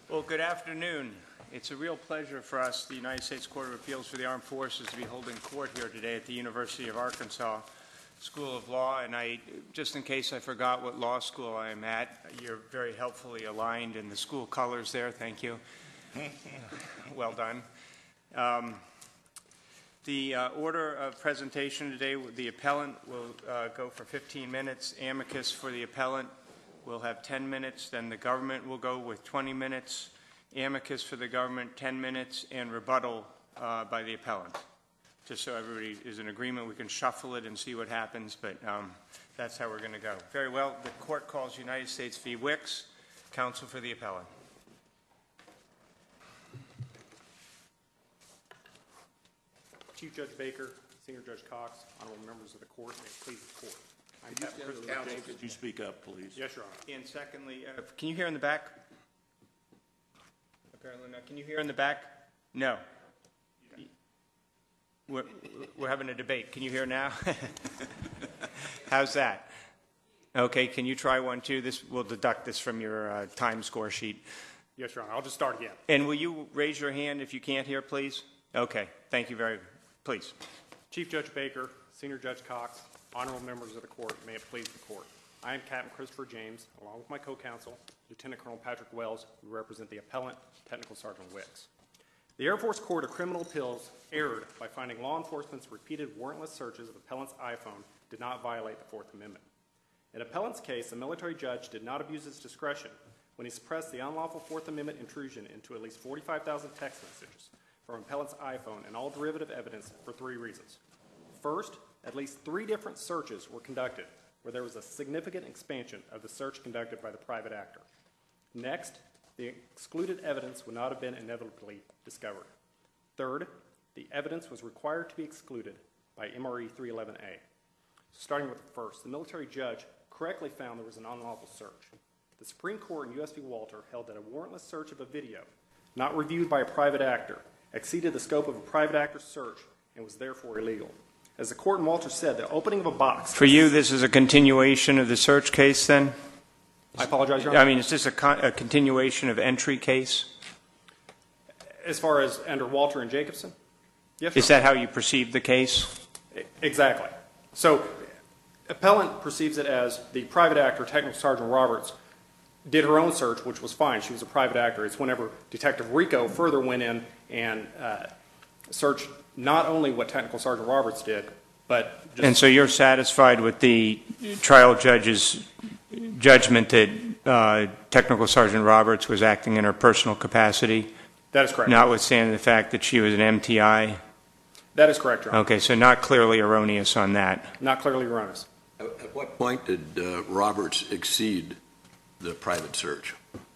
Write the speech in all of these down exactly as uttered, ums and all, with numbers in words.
Well, good afternoon. It's a real pleasure for us, the United States Court of Appeals for the Armed Forces, to be holding court here today at the University of Arkansas School of Law. And I, just in case I forgot what law school I am at, you're very helpfully aligned in the school colors there. Thank you. Well done. Um, the uh, order of presentation today, the appellant will uh, go for fifteen minutes. Amicus for the appellant will have ten minutes. Then the government will go with twenty minutes. Amicus for the government, ten minutes, and rebuttal uh, by the appellant. Just so everybody is in agreement, we can shuffle it and see what happens, but um, that's how we're going to go. Very well. The court calls United States v. Wicks. Counsel for the appellant. Chief Judge Baker, Senior Judge Cox, honorable members of the court, may it please the court. I'm Could you, counsel, could you speak up, please? Yes, Your Honor. And secondly, uh, can you hear in the back? Apparently not. Can you hear in the back? No. We're, we're having a debate. Can you hear now? How's that? Okay, can you try one too? This, we'll deduct this from your uh, time score sheet. Yes, Your Honor. I'll just start again. And will you raise your hand if you can't hear, please? Okay, thank you very much. Please. Chief Judge Baker, Senior Judge Cox, honorable members of the court, may it please the court. I am Captain Christopher James, along with my co-counsel, Lieutenant Colonel Patrick Wells, who represent the appellant, Technical Sergeant Wicks. The Air Force Court of Criminal Appeals erred by finding law enforcement's repeated warrantless searches of appellant's iPhone did not violate the Fourth Amendment. In appellant's case, the military judge did not abuse his discretion when he suppressed the unlawful Fourth Amendment intrusion into at least forty-five thousand text messages from appellant's iPhone and all derivative evidence for three reasons. First, at least three different searches were conducted where there was a significant expansion of the search conducted by the private actor. Next, the excluded evidence would not have been inevitably discovered. Third, the evidence was required to be excluded by M R E three eleven A. Starting with the first, the military judge correctly found there was an unlawful search. The Supreme Court in U S v Walter held that a warrantless search of a video, not reviewed by a private actor, exceeded the scope of a private actor's search and was therefore illegal. As the court in Walter said, the opening of a box... For you, this is a continuation of the search case, then? I apologize, Your Honor. I mean, is this a, con a continuation of entry case? As far as under Walter and Jacobson? Yes, Is that how you perceive the case? Exactly. So, appellant perceives it as the private actor, Technical Sergeant Roberts, did her own search, which was fine. She was a private actor. It's whenever Detective Rico further went in and uh, searched not only what Technical Sergeant Roberts did, but just... And so you're satisfied with the trial judge's judgment that uh, Technical Sergeant Roberts was acting in her personal capacity? That is correct. Notwithstanding the fact that she was an M T I? That is correct, Your Honor. Okay, so not clearly erroneous on that. Not clearly erroneous. At what point did uh, Roberts exceed the private search?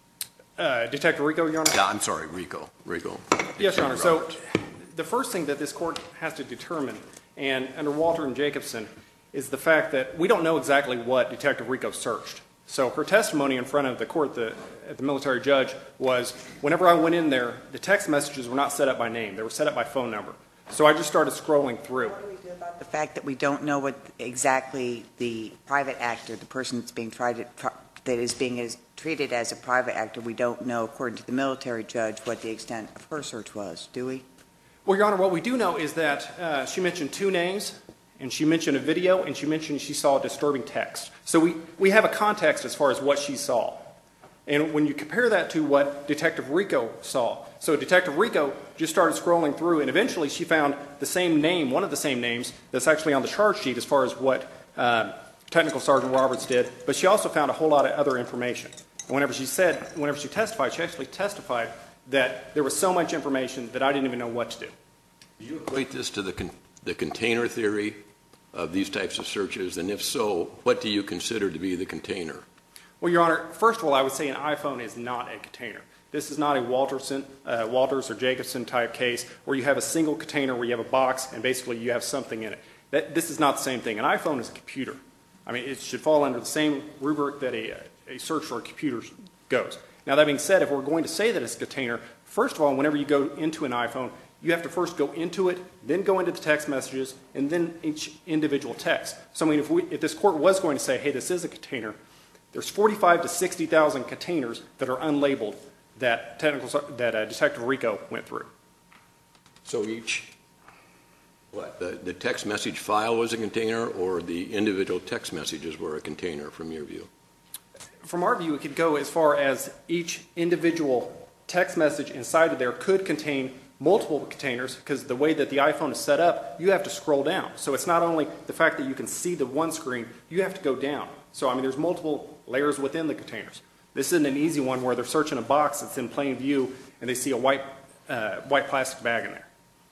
Uh, Detective Rico, Your Honor? Yeah, I'm sorry, Rico. Rico. Yes, Your Honor. Roberts. So the first thing that this court has to determine, and under Walter and Jacobson, is the fact that we don't know exactly what Detective Rico searched. So her testimony in front of the court, the, the military judge, was whenever I went in there, the text messages were not set up by name. They were set up by phone number. So I just started scrolling through. What do we do about the fact that we don't know what exactly the private actor, the person that's being tried to, that is being as, treated as a private actor, we don't know, according to the military judge, what the extent of her search was, do we? Well, Your Honor, what we do know is that uh, she mentioned two names, and she mentioned a video, and she mentioned she saw a disturbing text. So we, we have a context as far as what she saw. And when you compare that to what Detective Rico saw, so Detective Rico just started scrolling through, and eventually she found the same name, one of the same names, that's actually on the charge sheet as far as what uh, Technical Sergeant Roberts did, but she also found a whole lot of other information. And whenever she said, whenever she testified, she actually testified that there was so much information that I didn't even know what to do. Do you equate this to the, con the container theory of these types of searches? And if so, what do you consider to be the container? Well, Your Honor, first of all, I would say an iPhone is not a container. This is not a Walterson, uh, Walters or Jacobson type case where you have a single container where you have a box and basically you have something in it. That, this is not the same thing. An iPhone is a computer. I mean, it should fall under the same rubric that a, a search for a computer goes. Now, that being said, if we're going to say that it's a container, first of all, whenever you go into an iPhone, you have to first go into it, then go into the text messages, and then each individual text. So, I mean, if, we, if this court was going to say, hey, this is a container, there's forty-five to sixty thousand containers that are unlabeled that technical, ser- that uh, Detective Rico went through. So each, what, the, the text message file was a container, or the individual text messages were a container from your view? From our view, it could go as far as each individual text message inside of there could contain multiple containers, because the way that the iPhone is set up, you have to scroll down. So it's not only the fact that you can see the one screen, you have to go down. So, I mean, there's multiple layers within the containers. This isn't an easy one where they're searching a box that's in plain view and they see a white, uh, white plastic bag in there.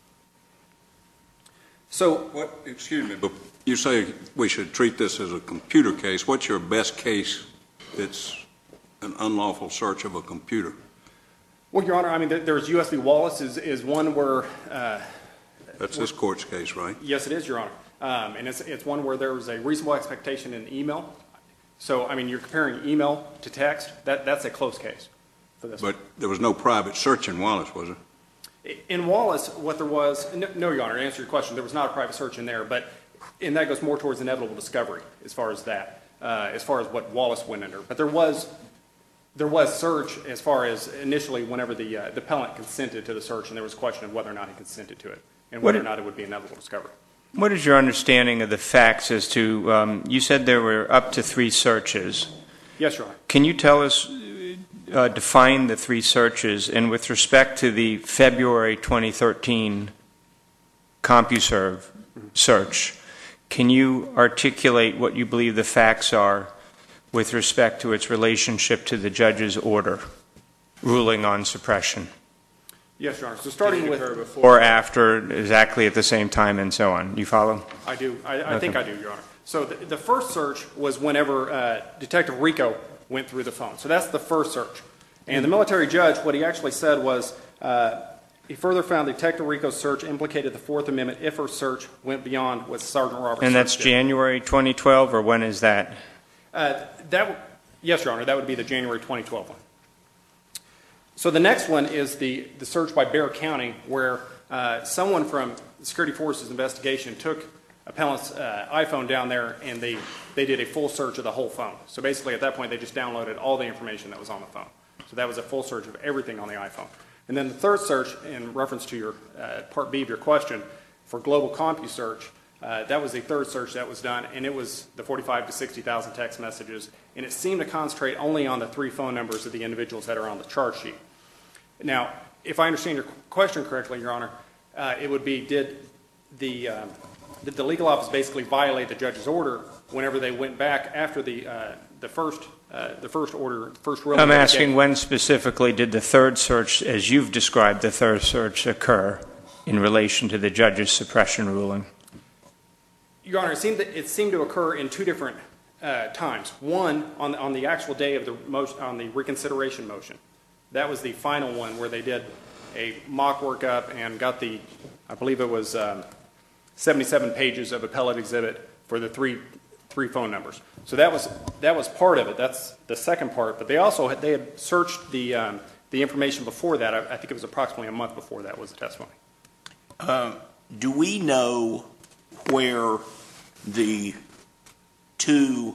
So, What, excuse me, but you say we should treat this as a computer case. What's your best case that's an unlawful search of a computer? well, Your Honor, I mean, there- there's U S V Wallace is, is one where, uh, That's this court's case, right? yes, it is, Your Honor. Um, and it's, it's one where there was a reasonable expectation in email. So, I mean, you're comparing email to text, that, that's a close case for this. But there was no private search in Wallace, was there? In Wallace, what there was, no, no, Your Honor, to answer your question, there was not a private search in there, but, and that goes more towards inevitable discovery as far as that, uh, as far as what Wallace went under. But there was, there was search as far as initially whenever the, uh, the appellant consented to the search, and there was a question of whether or not he consented to it, and whether or not it would be inevitable discovery. What is your understanding of the facts as to, um, you said there were up to three searches. Yes, Your Honor. Can you tell us, uh, define the three searches, and with respect to the February twenty thirteen CompuServe search, can you articulate what you believe the facts are with respect to its relationship to the judge's order ruling on suppression? Yes, Your Honor. So starting with, Or after, exactly at the same time, and so on. You follow? I do, I, I think I do, Your Honor. So the, the first search was whenever uh, Detective Rico went through the phone. So that's the first search. And the military judge, what he actually said was, uh, he further found Detective Rico's search implicated the Fourth Amendment if her search went beyond what Sergeant Roberts. And that's search did. January twenty twelve, or when is that? Uh, that, w- yes, Your Honor, that would be the January twenty twelve one. So the next one is the, the search by Bexar County, where uh, someone from the Security Forces investigation took appellant's uh, iPhone down there, and they, they did a full search of the whole phone. So basically, at that point, they just downloaded all the information that was on the phone. So that was a full search of everything on the iPhone. And then the third search, in reference to your uh, Part B of your question, for Global CompuSearch, uh, that was the third search that was done, and it was the forty-five to sixty thousand text messages, and it seemed to concentrate only on the three phone numbers of the individuals that are on the charge sheet. Now, if I understand your question correctly, Your Honor, uh, it would be, did the, um, did the legal office basically violate the judge's order whenever they went back after the, uh, the first, uh, the first order, first ruling? I'm that they asking gave? when specifically did the third search, as you've described the third search, occur in relation to the judge's suppression ruling? Your Honor, it seemed, that it seemed to occur in two different uh, times. One, on, on the actual day of the motion, on the reconsideration motion. That was the final one where they did a mock workup and got the, I believe it was um, seventy-seven pages of appellate exhibit for the three three phone numbers. So that was that was part of it. That's the second part. But they also had, they had searched the um, the information before that. I, I think it was approximately a month before that was the testimony. Uh, do we know where the two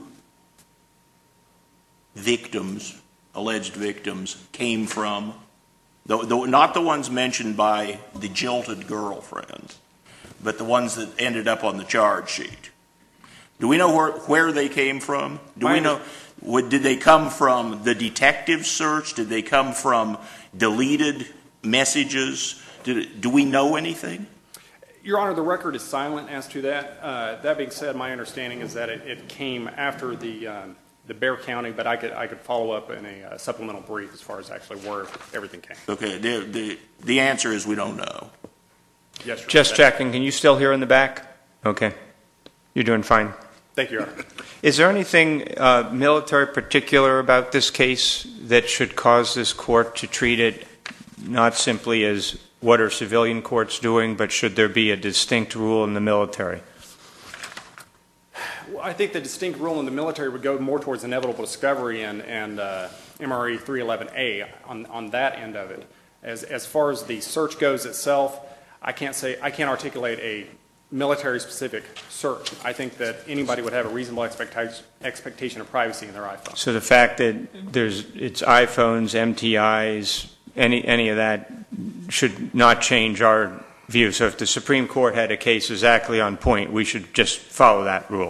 victims, alleged victims, came from? The, the, not the ones mentioned by the jilted girlfriend, but the ones that ended up on the charge sheet. Do we know where, where they came from? Do we know, what, did they come from the detective search? Did they come from deleted messages? Did, do we know anything? Your Honor, the record is silent as to that. Uh, that being said, my understanding is that it, it came after the um, the Bexar County, but I could I could follow up in a uh, supplemental brief as far as actually where everything came. Okay, the, the, the answer is we don't know. Yes, sir. Just That- checking. Can you still hear in the back? Okay. You're doing fine. Thank you, Your Honor. Is there anything uh, military particular about this case that should cause this court to treat it not simply as what are civilian courts doing, but should there be a distinct rule in the military? Well, I think the distinct rule in the military would go more towards inevitable discovery and, and uh, M R E three eleven A on, on that end of it. As, as far as the search goes itself, I can't say, I can't articulate a military-specific search. I think that anybody would have a reasonable expectation, expectation of privacy in their iPhone. So the fact that there's, it's iPhones, M T Is, any, any of that should not change our view. So if the Supreme Court had a case exactly on point, we should just follow that rule.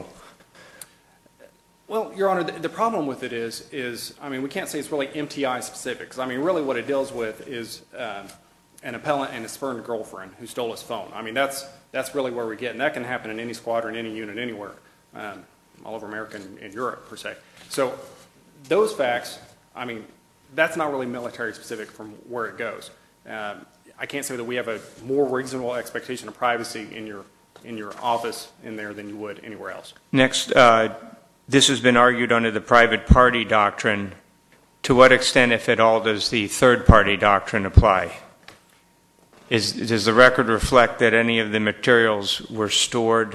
Well, Your Honor, the, the problem with it is, is, I mean, we can't say it's really M T I specific, 'cause I mean, really what it deals with is um, an appellant and his spurned girlfriend who stole his phone. I mean, that's, that's really where we get, and that can happen in any squadron, any unit, anywhere, um, all over America and, and Europe, per se. So those facts, I mean, that's not really military specific from where it goes. Um, I can't say that we have a more reasonable expectation of privacy in your, in your office in there than you would anywhere else. Next, uh, this has been argued under the private party doctrine. To what extent, if at all, does the third party doctrine apply? Is, does the record reflect that any of the materials were stored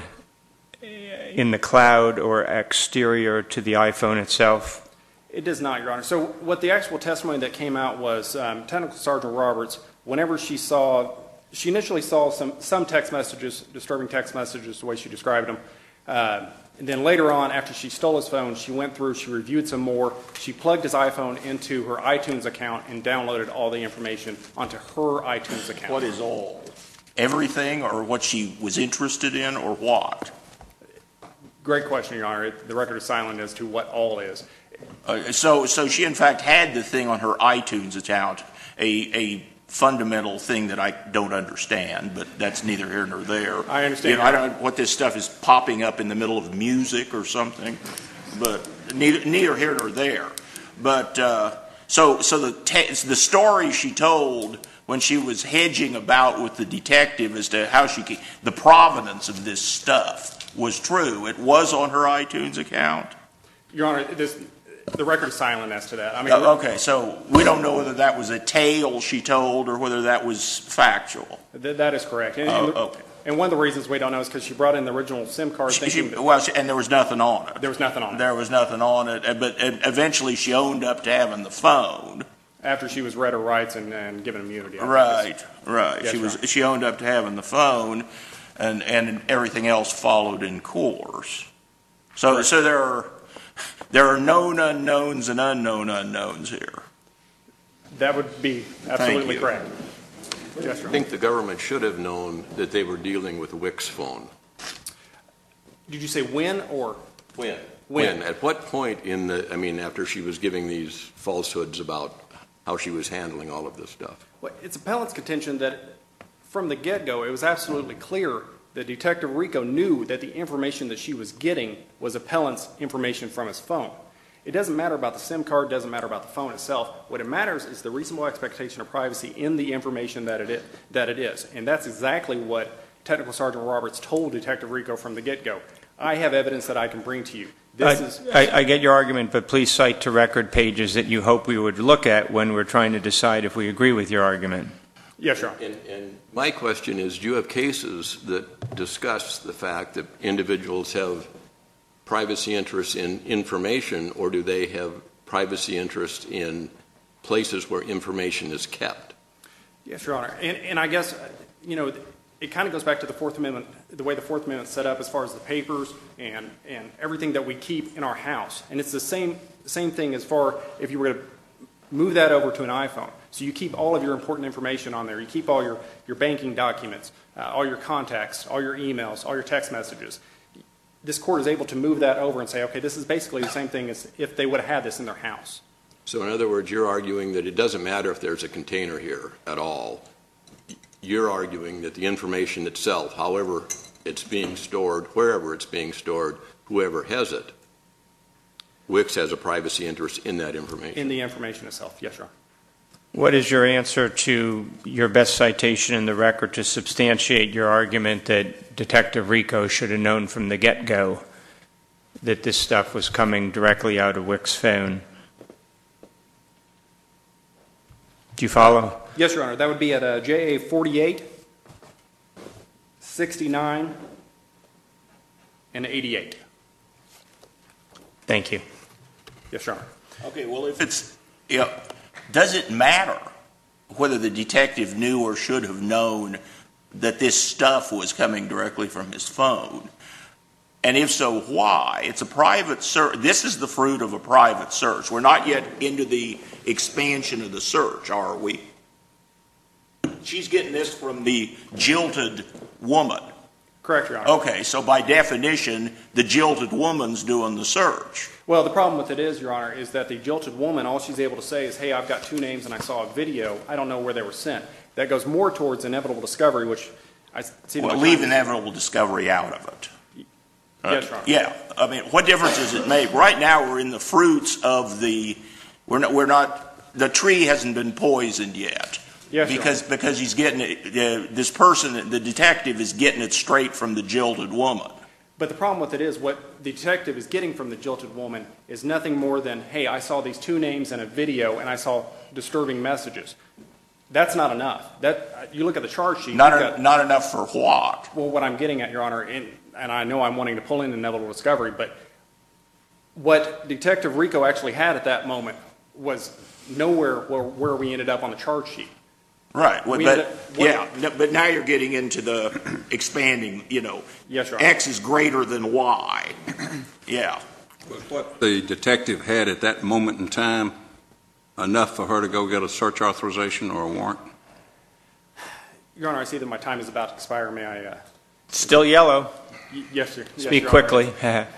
in the cloud or exterior to the iPhone itself? It does not, Your Honor. So what the actual testimony that came out was um, Technical Sergeant Roberts, whenever she saw, she initially saw some, some text messages, disturbing text messages, the way she described them. Uh, and then later on, after she stole his phone, she went through, she reviewed some more. She plugged his iPhone into her iTunes account and downloaded all the information onto her iTunes account. What is all? Everything, or what she was interested in, or what? Great question, Your Honor. The record is silent as to what all is. Uh, so, so she in fact had the thing on her iTunes account, a, a fundamental thing that I don't understand, but that's neither here nor there. I understand. You know, I don't know what this stuff is popping up in the middle of music or something, but neither, neither here nor there. But uh, so, so the te the story she told when she was hedging about with the detective as to how she, the provenance of this stuff was true. It was on her iTunes account. Your Honor, this, the record is silent as to that. I mean, Uh, okay, so we don't know whether that was a tale she told or whether that was factual. th that is correct. And, Oh, and, okay. and one of the reasons we don't know is because she brought in the original SIM card She, thinking she, that well, she, and there was nothing on it. there was nothing on it. There was nothing on it, uh, but uh, eventually she owned up to having the phone. After she was read her rights and, and given immunity. I Right, right. Yes, she was Your she owned up to having the phone, and and everything else followed in course. So so there are there are known unknowns and unknown unknowns here. That would be absolutely you. correct. Yes, Your I Honor. think the government should have known that they were dealing with a Wix phone. Did you say when or? When? When? At what point in the, I mean, after she was giving these falsehoods about how she was handling all of this stuff? Well, it's appellant's contention that from the get-go, it was absolutely clear that Detective Rico knew that the information that she was getting was appellant's information from his phone. It doesn't matter about the SIM card, doesn't matter about the phone itself. What it matters is the reasonable expectation of privacy in the information that it is. That it is. And that's exactly what Technical Sergeant Roberts told Detective Rico from the get-go. I have evidence that I can bring to you. This I, is I, I get your argument, but please cite to record pages that you hope we would look at when we're trying to decide if we agree with your argument. Yes, Your Honor. And, and my question is, do you have cases that discuss the fact that individuals have privacy interests in information, or do they have privacy interests in places where information is kept? Yes, Your Honor. And, and I guess, you know, it kind of goes back to the Fourth Amendment, the way the Fourth Amendment is set up as far as the papers and, and everything that we keep in our house. And it's the same, same thing as far if you were to move that over to an iPhone. So you keep all of your important information on there. You keep all your, your banking documents, uh, all your contacts, all your emails, all your text messages. This court is able to move that over and say, okay, this is basically the same thing as if they would have had this in their house. So in other words, you're arguing that it doesn't matter if there's a container here at all. You're arguing that the information itself, however it's being stored, wherever it's being stored, whoever has it, Wix has a privacy interest in that information. In the information itself. Yes, Your Honor. What is your answer to your best citation in the record to substantiate your argument that Detective Rico should have known from the get-go that this stuff was coming directly out of Wix phone? Do you follow? Yes, Your Honor. That would be at uh, J A forty-eight, sixty-nine, and eighty-eight. Thank you. Yes, Your Honor. Okay, well, if it's, you know, does it matter whether the detective knew or should have known that this stuff was coming directly from his phone? And if so, why? It's a private search. This is the fruit of a private search. We're not yet into the expansion of the search, are we? She's getting this from the jilted woman. Correct, Your Honor. Okay, so by definition, the jilted woman's doing the search. Well, the problem with it is, Your Honor, is that the jilted woman, all she's able to say is, hey, I've got two names and I saw a video. I don't know where they were sent. That goes more towards inevitable discovery, which I see that Well, my leave time is- inevitable discovery out of it. Yes, Your Honor. Yeah, I mean, what difference does it make? Right now, we're in the fruits of the, we're not, we're not, the tree hasn't been poisoned yet. Yes, Your Because, because he's getting it, uh, this person, the detective is getting it straight from the jilted woman. But the problem with it is what the detective is getting from the jilted woman is nothing more than, hey, I saw these two names in a video and I saw disturbing messages. That's not enough. That, you look at the charge sheet. Not, you've a, got- not enough for what? Well, what I'm getting at, Your Honor, and, and I know I'm wanting to pull in inevitable discovery, but what Detective Rico actually had at that moment was nowhere where, where we ended up on the charge sheet. Right, well, We but, ended up- what- yeah, no, but now you're getting into the expanding, you know. Yes, Your Honor. X is greater than Y. Yeah. Was what the detective had at that moment in time enough for her to go get a search authorization or a warrant? Your Honor, I see that my time is about to expire. May I? Uh, Still yellow. y- yes, sir. Yes, Speak Your Honor. quickly.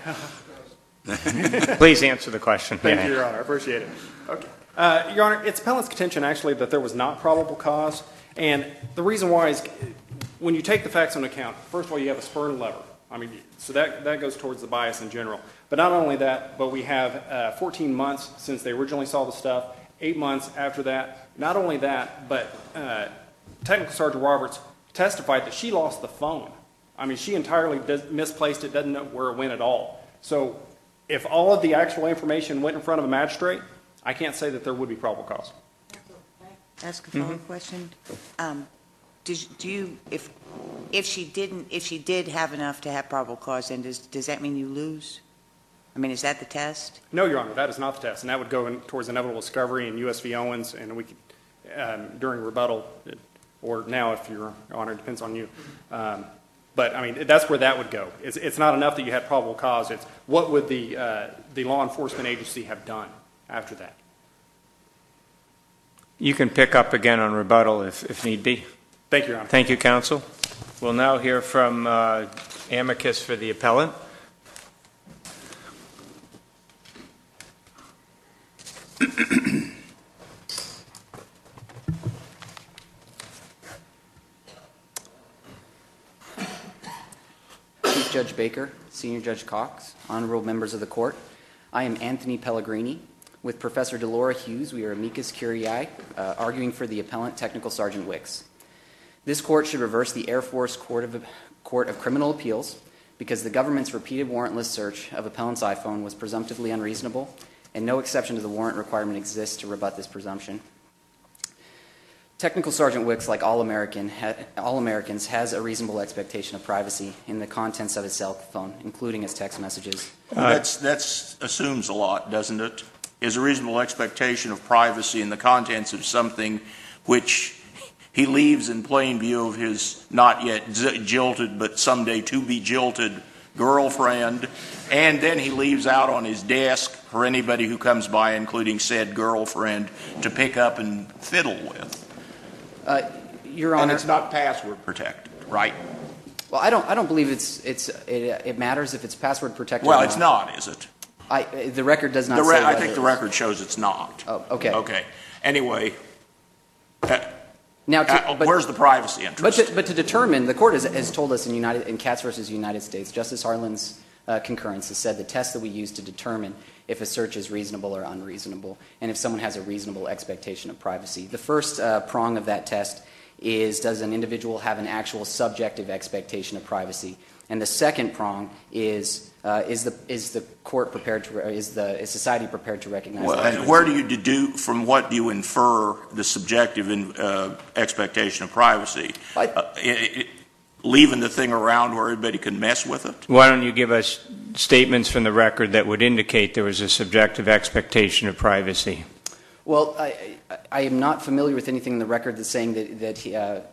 Please answer the question. Thank Yeah. you, Your Honor. I appreciate it. Okay. Uh, Your Honor, it's appellant's contention actually that there was not probable cause, and the reason why is when you take the facts into account, first of all, you have a spur and lever. I mean, so that, that goes towards the bias in general. But not only that, but we have uh, fourteen months since they originally saw the stuff, eight months after that. Not only that, but uh, Technical Sergeant Roberts testified that she lost the phone. I mean, she entirely does, misplaced it, doesn't know where it went at all. So if all of the actual information went in front of a magistrate, I can't say that there would be probable cause. Ask a follow-up question. Um, Does, do you, if, if she didn't, if she did have enough to have probable cause, then does, does that mean you lose? I mean, is that the test? No, Your Honor, that is not the test, and that would go in towards inevitable discovery and U S V Owens, and we could, um, during rebuttal, or now if Your Honor, it depends on you. Um, but, I mean, that's where that would go. It's, it's not enough that you had probable cause. It's what would the, uh, the law enforcement agency have done after that? You can pick up again on rebuttal if, if need be. Thank you, Your Honor. Thank you, counsel. We'll now hear from uh, amicus for the appellant. Chief Judge Baker, Senior Judge Cox, honorable members of the court, I am Anthony Pellegrini. With Professor Delora Hughes, we are amicus curiae, uh, arguing for the appellant, Technical Sergeant Wicks. This court should reverse the Air Force Court of, Court of Criminal Appeals because the government's repeated warrantless search of appellant's iPhone was presumptively unreasonable, and no exception to the warrant requirement exists to rebut this presumption. Technical Sergeant Wicks, like all, American, ha, all Americans, has a reasonable expectation of privacy in the contents of his cell phone, including his text messages. Well, that's, that's assumes a lot, doesn't it? Is a reasonable expectation of privacy in the contents of something which he leaves in plain view of his not yet jilted but someday to be jilted girlfriend, and then he leaves out on his desk for anybody who comes by, including said girlfriend, to pick up and fiddle with. Uh, Your Honor, And it's not password protected, right? well, I don't, I don't believe it's, it's, it, it matters if it's password protected. Well, or it's not, is it? I, the record does not The say re- I whether think the it is. record shows it's not. Oh, okay. Okay. Anyway, uh, Now, to, uh, but, where's the privacy but, interest? to, but to determine, the court has, has told us in United in Katz versus United States, Justice Harlan's uh, concurrence has said the test that we use to determine if a search is reasonable or unreasonable, and if someone has a reasonable expectation of privacy. The first uh, prong of that test is, does an individual have an actual subjective expectation of privacy? And the second prong is, uh, is the is the court prepared to is the is society prepared to recognize? Well, that? and where do you deduce, from what do you infer the subjective in, uh, expectation of privacy? I- Uh, it, it, leaving the thing around where everybody can mess with it? Why don't you give us statements from the record that would indicate there was a subjective expectation of privacy? Well, I, I, I am not familiar with anything in the record that's saying that that he, uh,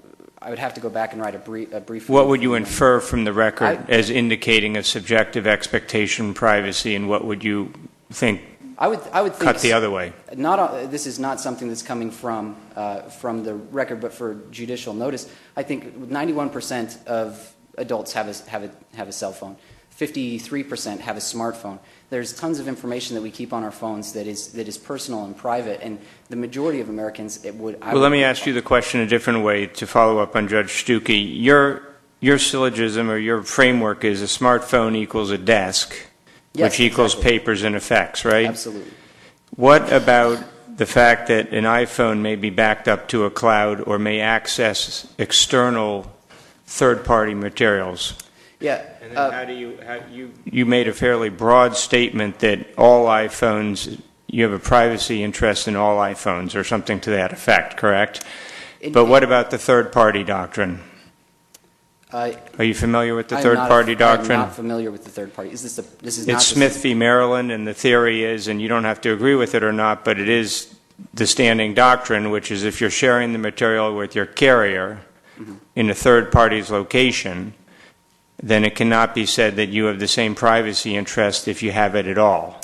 I would have to go back and write a brief. A brief What would you infer from the record I- as indicating a subjective expectation of privacy, and what would you think I would, I would think cut the other way? Not, uh, this is not something that's coming from, uh, from the record, but for judicial notice. I think ninety-one percent of adults have a, have a, have a cell phone. fifty-three percent have a smartphone. There's tons of information that we keep on our phones that is, that is personal and private, and the majority of Americans, it would... I Well, would let me ask you the question a different way to follow up on Judge Stuckey. Your, your syllogism or your framework is a smartphone equals a desk, Yes, which equals exactly. papers and effects, right? Absolutely. What about the fact that an iPhone may be backed up to a cloud or may access external third-party materials? Yeah. And then uh, how do you, how you, you made a fairly broad statement that all iPhones, you have a privacy interest in all iPhones or something to that effect, correct? it- But what about the third-party doctrine? uh, Are you familiar with the I'm not- third-party doctrine? I'm not familiar with the third party. Is this the, this is not It's the- Smith v. Maryland, and the theory is, and you don't have to agree with it or not, but it is the standing doctrine, which is if you're sharing the material with your carrier Mm-hmm. in a third party's location, then it cannot be said that you have the same privacy interest if you have it at all.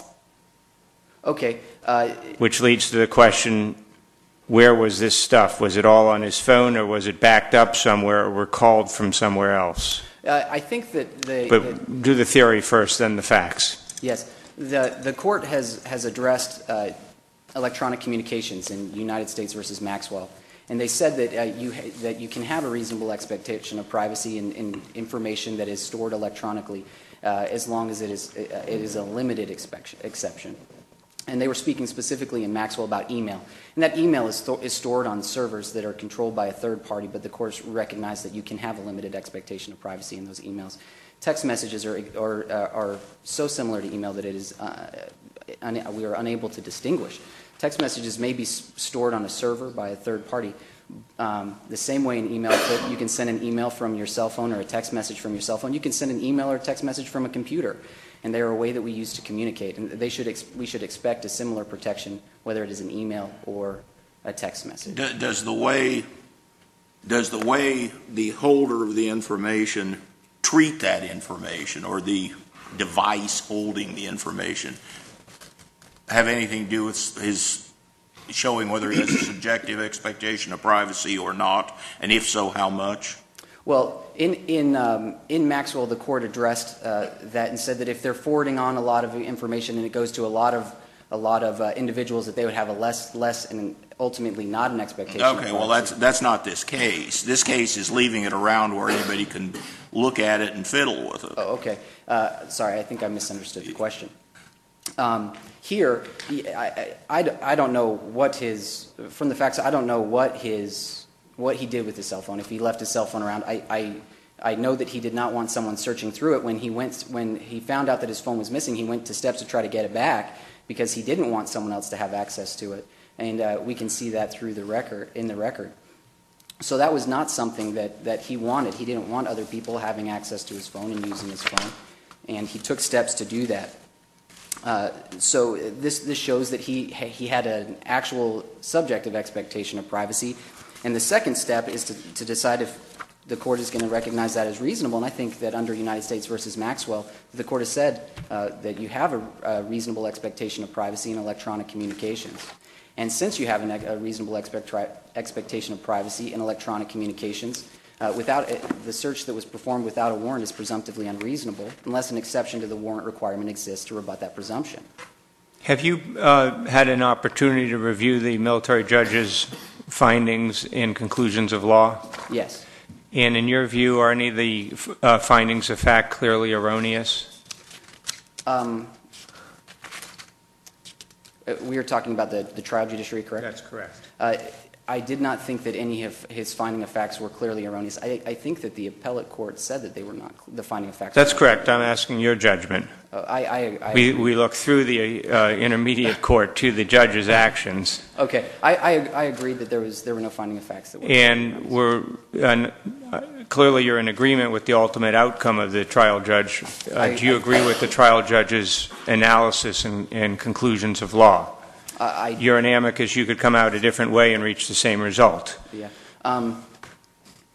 Okay. Uh, Which leads to the question, where was this stuff? Was it all on his phone, or was it backed up somewhere, or recalled from somewhere else? uh, I think that the... that- But do the theory first, then the facts. Yes. The, the court has, has addressed uh, electronic communications in United States versus Maxwell. And they said that, uh, you, ha- that you can have a reasonable expectation of privacy in, in information that is stored electronically uh, as long as it is, uh, it is a limited expect- exception. And they were speaking specifically in Maxwell about email. And that email is, sto- is stored on servers that are controlled by a third party, but the courts recognize that you can have a limited expectation of privacy in those emails. Text messages are, are, uh, are so similar to email that it is, uh, un- we are unable to distinguish. Text messages may be s- stored on a server by a third party. Um, the same way in email, you can send an email from your cell phone or a text message from your cell phone. You can send an email or a text message from a computer. And they are a way that we use to communicate. And they should ex- we should expect a similar protection, whether it is an email or a text message. Do- Does the way, does the way the holder of the information treat that information, or the device holding the information, have anything to do with his showing whether he has a subjective expectation of privacy or not, and if so, how much? Well, in in um, in Maxwell, the court addressed uh, that and said that if they're forwarding on a lot of information and it goes to a lot of a lot of uh, individuals, that they would have a less less and ultimately not an expectation. of Okay, well, that's, privacy. that's not this case. This case is leaving it around where anybody can look at it and fiddle with it. Oh, okay. Uh, sorry, I think I misunderstood the question. Um, here, he- I, I, I, I don't know what his, from the facts, I don't know what his, what he did with his cell phone. If he left his cell phone around, I, I, I know that he did not want someone searching through it. When he went, when he found out that his phone was missing, he went to steps to try to get it back because he didn't want someone else to have access to it. And uh, we can see that through the record, in the record. So that was not something that, that he wanted. He didn't want other people having access to his phone and using his phone. And he took steps to do that. Uh, so this, this shows that he, he had an actual subjective expectation of privacy. And the second step is to, to decide if the court is going to recognize that as reasonable. And I think that under United States versus Maxwell, the court has said uh, that you have a, a reasonable expectation of privacy in electronic communications. And since you have an, a reasonable expect, expectation of privacy in electronic communications, uh, without it, the search that was performed without a warrant is presumptively unreasonable, unless an exception to the warrant requirement exists to rebut that presumption. Have you uh, had an opportunity to review the military judge's findings and conclusions of law? Yes. And in your view, are any of the uh, findings of fact clearly erroneous? Um, uh, we are talking about the, the trial judiciary, correct? That's correct. Uh, I did not think that any of his finding of facts were clearly erroneous. I, I think that the appellate court said that they were not, the finding of facts. That's were correct. I'm asking your judgment. Uh, I, I, I We, we look through the uh, intermediate court to the judge's actions, Okay, I, I, I agreed that there was there were no finding of facts that were. and we're uh, uh, clearly you're in agreement with the ultimate outcome of the trial judge. Uh, I- do you I- agree with the trial judge's analysis and, and conclusions of law? Uh, I, You're an amicus. You could come out a different way and reach the same result. yeah. Um,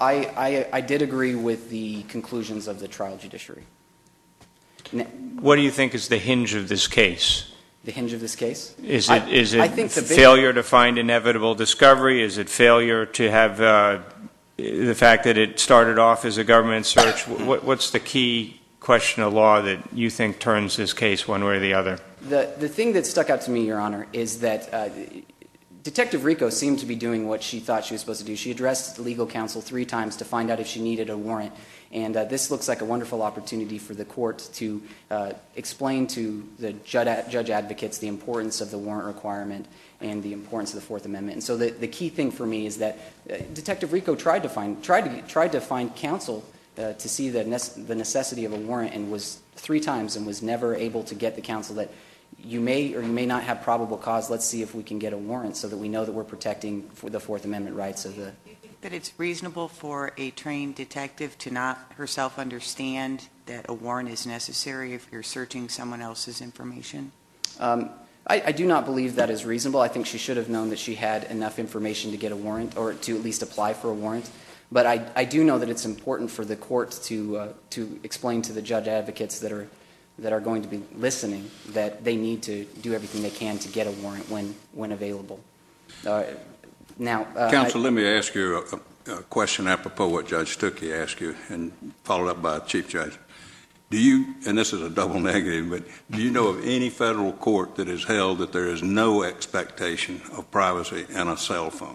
I, I, I did agree with the conclusions of the trial judiciary. N- What do you think is the hinge of this case? The hinge of this case? Is I- it, is I it think the big- failure to find inevitable discovery? Is it failure to have uh, the fact that it started off as a government search? What, what's the key question of law that you think turns this case one way or the other? The, the thing that stuck out to me, Your Honor, is that uh, Detective Rico seemed to be doing what she thought she was supposed to do. She addressed legal counsel three times to find out if she needed a warrant. And uh, this looks like a wonderful opportunity for the court to uh, explain to the judge, judge advocates the importance of the warrant requirement and the importance of the Fourth Amendment. And so the, the key thing for me is that uh, Detective Rico tried to find tried to tried to find counsel uh, to see the nece- the necessity of a warrant, and was three times and was never able to get the counsel that you may or you may not have probable cause. Let's see if we can get a warrant so that we know that we're protecting for the Fourth Amendment rights of the. That it's reasonable for a trained detective to not herself understand that a warrant is necessary if you're searching someone else's information? Um, I, I do not believe that is reasonable. I think she should have known that she had enough information to get a warrant, or to at least apply for a warrant. But I, I do know that it's important for the court to uh, to explain to the judge advocates that are that are going to be listening that they need to do everything they can to get a warrant when when available. Uh, now, uh, Counsel, I, let me ask you a, a question apropos what Judge Stuckey asked you, and followed up by Chief Judge. Do you, and this is a double negative, but do you know of any federal court that has held that there is no expectation of privacy in a cell phone?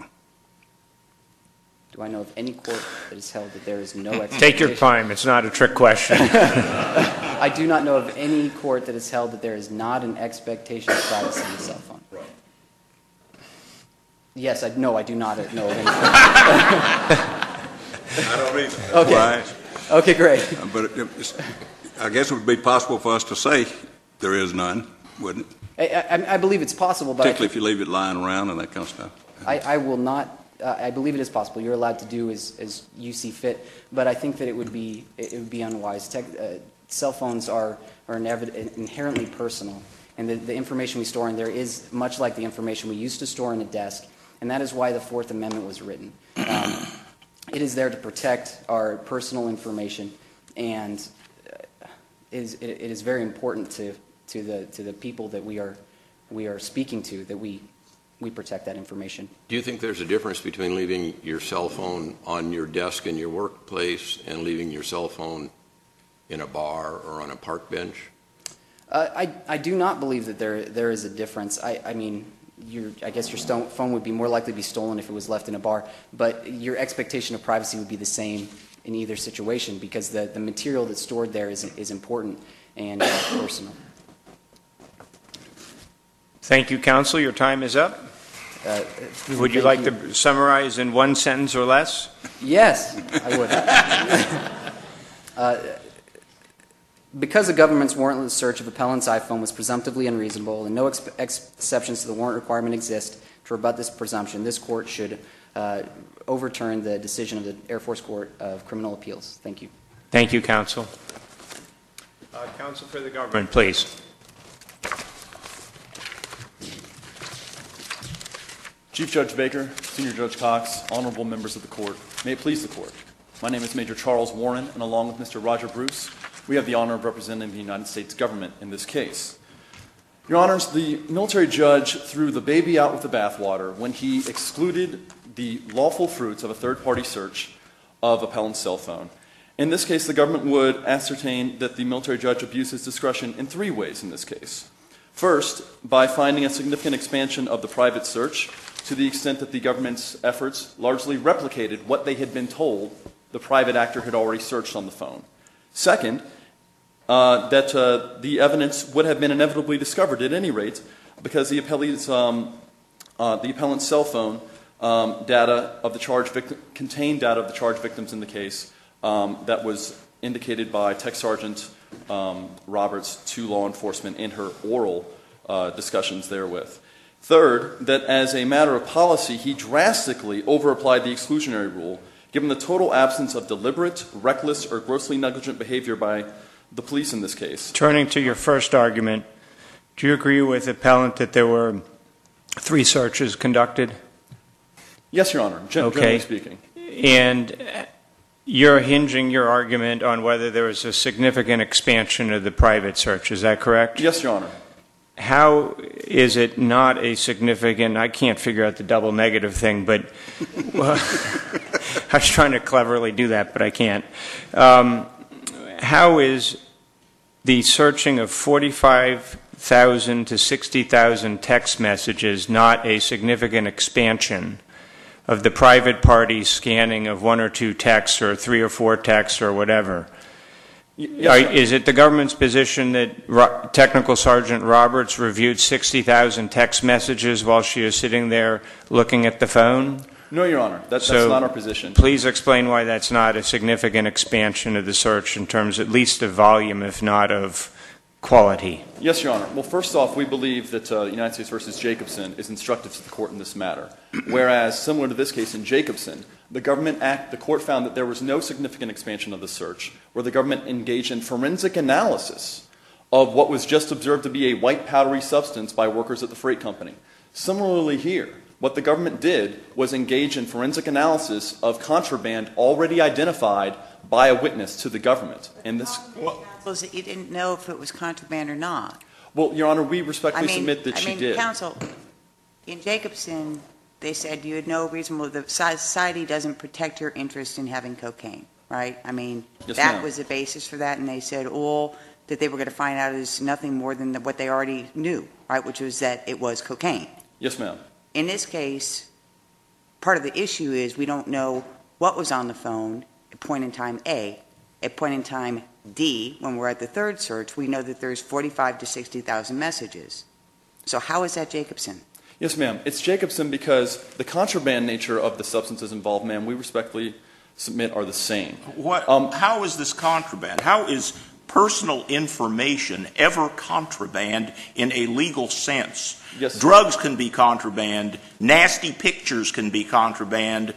do I know of any court that has held that there is no expectation? Take your time. It's not a trick question. I do not know of any court that has held that there is not an expectation of privacy in a cell phone. Right. Yes, I, no, I do not know of any. I don't either. Okay. Right. Okay, great. Uh, But it, it's, I guess it would be possible for us to say there is none, wouldn't it? I, I, I believe it's possible, but I, Particularly if you leave it lying around and that kind of stuff. I, I will not. Uh, I believe it is possible. You're allowed to do as, as you see fit, but I think that it would be it would be unwise. Tech, uh, cell phones are are inev- inherently personal, and the, the information we store in there is much like the information we used to store in a desk, and that is why the Fourth Amendment was written. Um, it is there to protect our personal information, and uh, it is, it, it is very important to to the to the people that we are we are speaking to that we. we protect that information. Do you think there's a difference between leaving your cell phone on your desk in your workplace and leaving your cell phone in a bar or on a park bench? Uh, I, I do not believe that there there is a difference. I, I mean, your, I guess your sto- phone would be more likely to be stolen if it was left in a bar, but your expectation of privacy would be the same in either situation because the, the material that's stored there is, is important and uh, personal. Thank you, counsel. Your time is up. Uh, Would you like to summarize in one sentence or less? Yes, I would. uh, because the government's warrantless search of appellant's iPhone was presumptively unreasonable and no ex- exceptions to the warrant requirement exist to rebut this presumption, this court should uh, overturn the decision of the Air Force Court of Criminal Appeals. Thank you. Thank you, counsel. Uh, counsel for the government, please. Chief Judge Baker, Senior Judge Cox, honorable members of the court, may it please the court. My name is Major Charles Warren, and along with Mister Roger Bruce, we have the honor of representing the United States government in this case. Your honors, the military judge threw the baby out with the bathwater when he excluded the lawful fruits of a third-party search of appellant's cell phone. In this case, the government would ascertain that the military judge abused his discretion in three ways in this case. First, by finding a significant expansion of the private search to the extent that the government's efforts largely replicated what they had been told the private actor had already searched on the phone. Second, uh, that uh, the evidence would have been inevitably discovered at any rate because the appellee's, um, uh, the appellant's cell phone um, data of the charged victim contained data of the charged victims in the case um, that was indicated by Tech Sergeant um, Roberts to law enforcement in her oral uh, discussions therewith. Third, that as a matter of policy, he drastically over-applied the exclusionary rule, given the total absence of deliberate, reckless, or grossly negligent behavior by the police in this case. Turning to your first argument, do you agree with the appellant that there were three searches conducted? Yes, Your Honor, gen- Okay. generally speaking. And You're hinging your argument on whether there was a significant expansion of the private search. Is that correct? Yes, Your Honor. How is it not a significant, I can't figure out the double negative thing, but well, I was trying to cleverly do that, but I can't. Um, how is the searching of forty-five thousand to sixty thousand text messages not a significant expansion of the private party scanning of one or two texts or three or four texts or whatever? Yes, Is it the government's position that Ro- Technical Sergeant Roberts reviewed sixty thousand text messages while she was sitting there looking at the phone? No, Your Honor. That, that's So, not our position. Please explain why that's not a significant expansion of the search in terms at least of volume, if not of quality. Yes, Your Honor. Well, first off, we believe that uh, United States versus Jacobson is instructive to the court in this matter. Whereas, similar to this case in Jacobson, the government act, the court found that there was no significant expansion of the search, where the government engaged in forensic analysis of what was just observed to be a white powdery substance by workers at the freight company. Similarly here, what the government did was engage in forensic analysis of contraband already identified by a witness to the government. And this, Well, was that you didn't know if it was contraband or not. well, Your Honor, we I respectfully mean, submit that I she mean, did. counsel, in Jacobson, they said you had no reasonable, the society doesn't protect your interest in having cocaine, right? I mean, Yes, that ma'am. was the basis for that, and they said all that they were going to find out is nothing more than what they already knew, right, which was that it was cocaine. Yes, ma'am. In this case, part of the issue is we don't know what was on the phone at point in time A. At point in time D, when we're at the third search, we know that there's forty-five to sixty thousand messages. So how is that Jacobson? Yes, ma'am. It's Jacobson because the contraband nature of the substances involved, ma'am, we respectfully submit are the same. What, Um, how is this contraband? How is personal information ever contraband in a legal sense? Yes, sir. Drugs can be contraband. Nasty pictures can be contraband.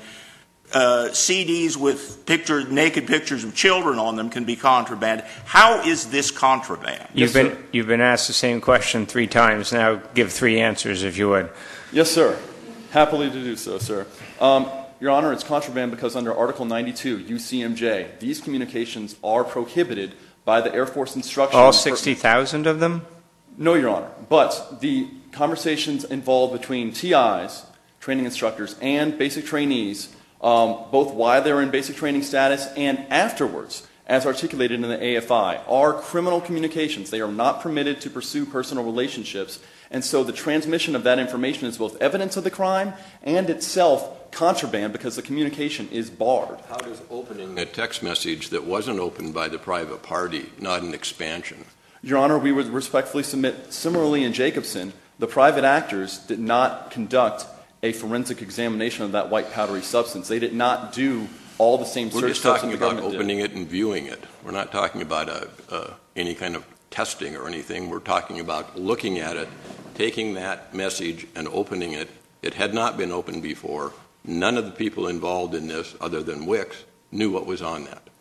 Uh, C Ds with picture, naked pictures of children on them can be contraband. How is this contraband? You've Yes, been sir. you've been asked the same question three times. Now give three answers if you would. Yes, sir. Happily to do so, sir. Um, Your Honor, it's contraband because under Article ninety-two, U C M J, these communications are prohibited by the Air Force instructions. All for- sixty thousand of them? No, Your Honor. But the conversations involved between T Is, training instructors, and basic trainees, um, both while they're in basic training status and afterwards, as articulated in the A F I, are criminal communications. They are not permitted to pursue personal relationships. And so the transmission of that information is both evidence of the crime and itself contraband because the communication is barred. How does opening a text message that wasn't opened by the private party not an expansion? Your Honor, we would respectfully submit, similarly in Jacobson, the private actors did not conduct a forensic examination of that white powdery substance. They did not do all the same We're search just steps talking that the about government did. opening it and viewing it. We're not talking about a, uh, any kind of testing or anything. We're talking about looking at it, taking that message and opening it. It had not been opened before. None of the people involved in this, other than Wicks, knew what was on that.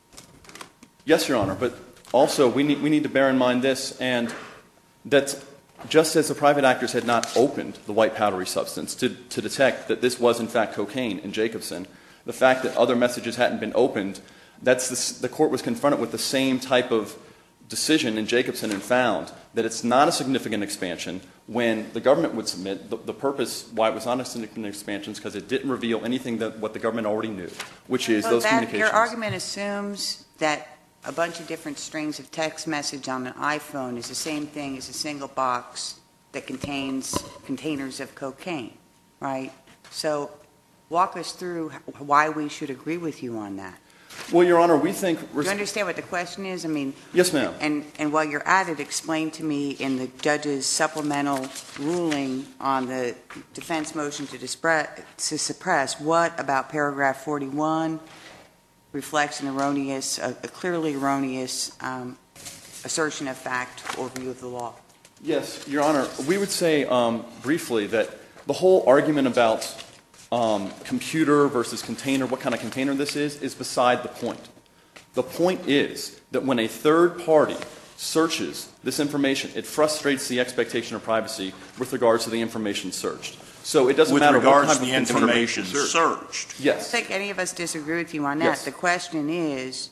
Yes, Your Honor, but also we need, we need to bear in mind this, and that just as the private actors had not opened the white powdery substance to, to detect that this was in fact cocaine in Jacobson, the fact that other messages hadn't been opened, that's the, the court was confronted with the same type of decision in Jacobson and found that it's not a significant expansion when the government would submit the, the purpose why it was not a significant expansion is because it didn't reveal anything that what the government already knew, which is So those that- communications. Your argument assumes that a bunch of different strings of text message on an iPhone is the same thing as a single box that contains containers of cocaine, right? So walk us through h- why we should agree with you on that. Well, Your Honor, we think... Do you understand what the question is? I mean, Yes, ma'am. and, and while you're at it, explain to me in the judge's supplemental ruling on the defense motion to, dispre- to suppress, what about paragraph forty-one reflects an erroneous, a, a clearly erroneous um, assertion of fact or view of the law? Yes, Your Honor, we would say um, briefly that the whole argument about um, computer versus container, what kind of container this is, is beside the point. The point is that when a third party searches this information, it frustrates the expectation of privacy with regards to the information searched. So it doesn't With matter what regards kind to of the information searched. I don't Yes. think any of us disagree with you on that. Yes. The question is,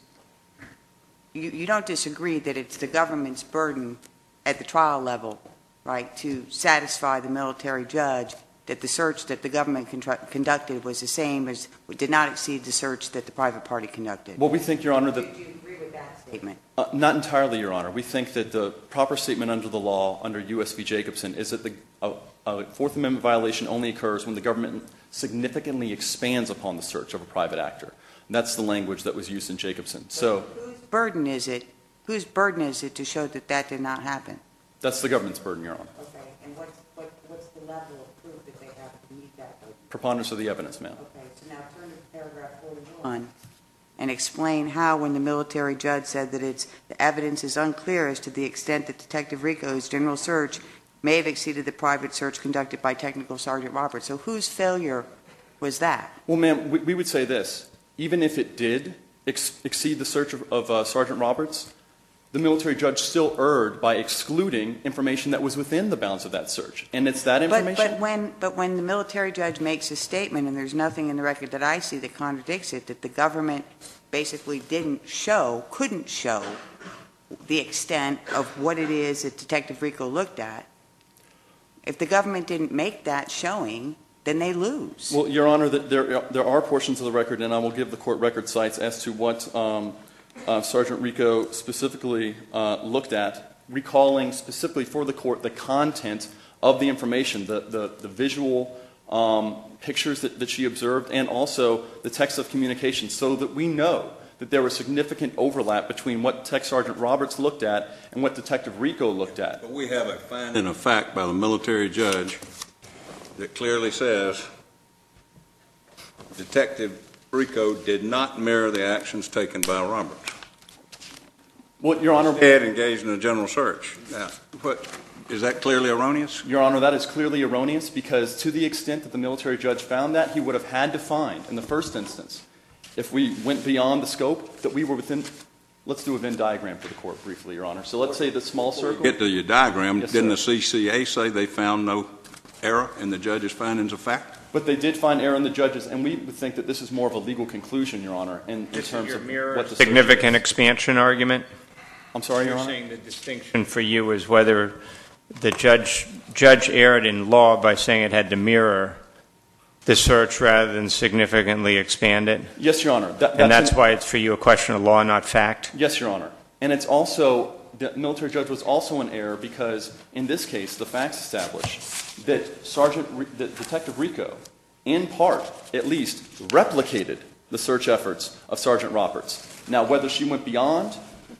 you, you don't disagree that it's the government's burden at the trial level, right, to satisfy the military judge that the search that the government contru- conducted was the same as, did not exceed the search that the private party conducted. Well, we think, Your Honor, that Do you agree with that statement? Uh, not entirely, Your Honor. We think that the proper statement under the law, under U S v Jacobson, is that the, a, a Fourth Amendment violation only occurs when the government significantly expands upon the search of a private actor. And that's the language that was used in Jacobson. So Whose burden is it, whose burden is it to show that that did not happen? that's the government's burden, Your Honor. Okay, and what's, what, what's the level of proof that they have to meet that burden? Preponderance of the evidence, ma'am. Okay, so now turn to paragraph forty-one and explain how, when the military judge said that it's, the evidence is unclear as to the extent that Detective Rico's general search may have exceeded the private search conducted by Technical Sergeant Roberts. So whose failure was that? Well, ma'am, we, we would say this. Even if it did ex- exceed the search of, of uh, Sergeant Roberts, the military judge still erred by excluding information that was within the bounds of that search. And it's that But, information. but when, but when the military judge makes a statement, and there's nothing in the record that I see that contradicts it, that the government basically didn't show, couldn't show the extent of what it is that Detective Rico looked at, if the government didn't make that showing, then they lose. Well, Your Honor, that there, there are portions of the record, and I will give the court record cites as to what um, uh, Sergeant Rico specifically uh, looked at, recalling specifically for the court the content of the information, the, the, the visual um, pictures that, that she observed, and also the text of communication, so that we know that there was significant overlap between what Tech Sergeant Roberts looked at and what Detective Rico looked at. But we have a finding of fact by the military judge that clearly says Detective Rico did not mirror the actions taken by Roberts. Well, Your Honor, Instead, engaged in a general search. Now, what, is that clearly erroneous? Your Honor, that is clearly erroneous, because to the extent that the military judge found that, he would have had to find, in the first instance, if we went beyond the scope, that we were within. Let's do a Venn diagram for the court briefly, Your Honor. So let's say the small circle. Get to your diagram. Yes, Didn't sir. the C C A say they found no error in the judge's findings of fact? But they did find error in the judges, and we would think that this is more of a legal conclusion, Your Honor, in, in This is terms your of mirror what the search significant is. expansion argument? I'm sorry, Your You're Honor? saying the distinction for you is whether the judge, judge erred in law by saying it had to mirror the search rather than significantly expand it? Yes, Your Honor. That, And that's an- why it's for you a question of law, not fact? Yes, Your Honor. And it's also, the military judge was also in error because, in this case, the facts establish that Sergeant, Re- that Detective Rico, in part, at least, replicated the search efforts of Sergeant Roberts. Now, whether she went beyond,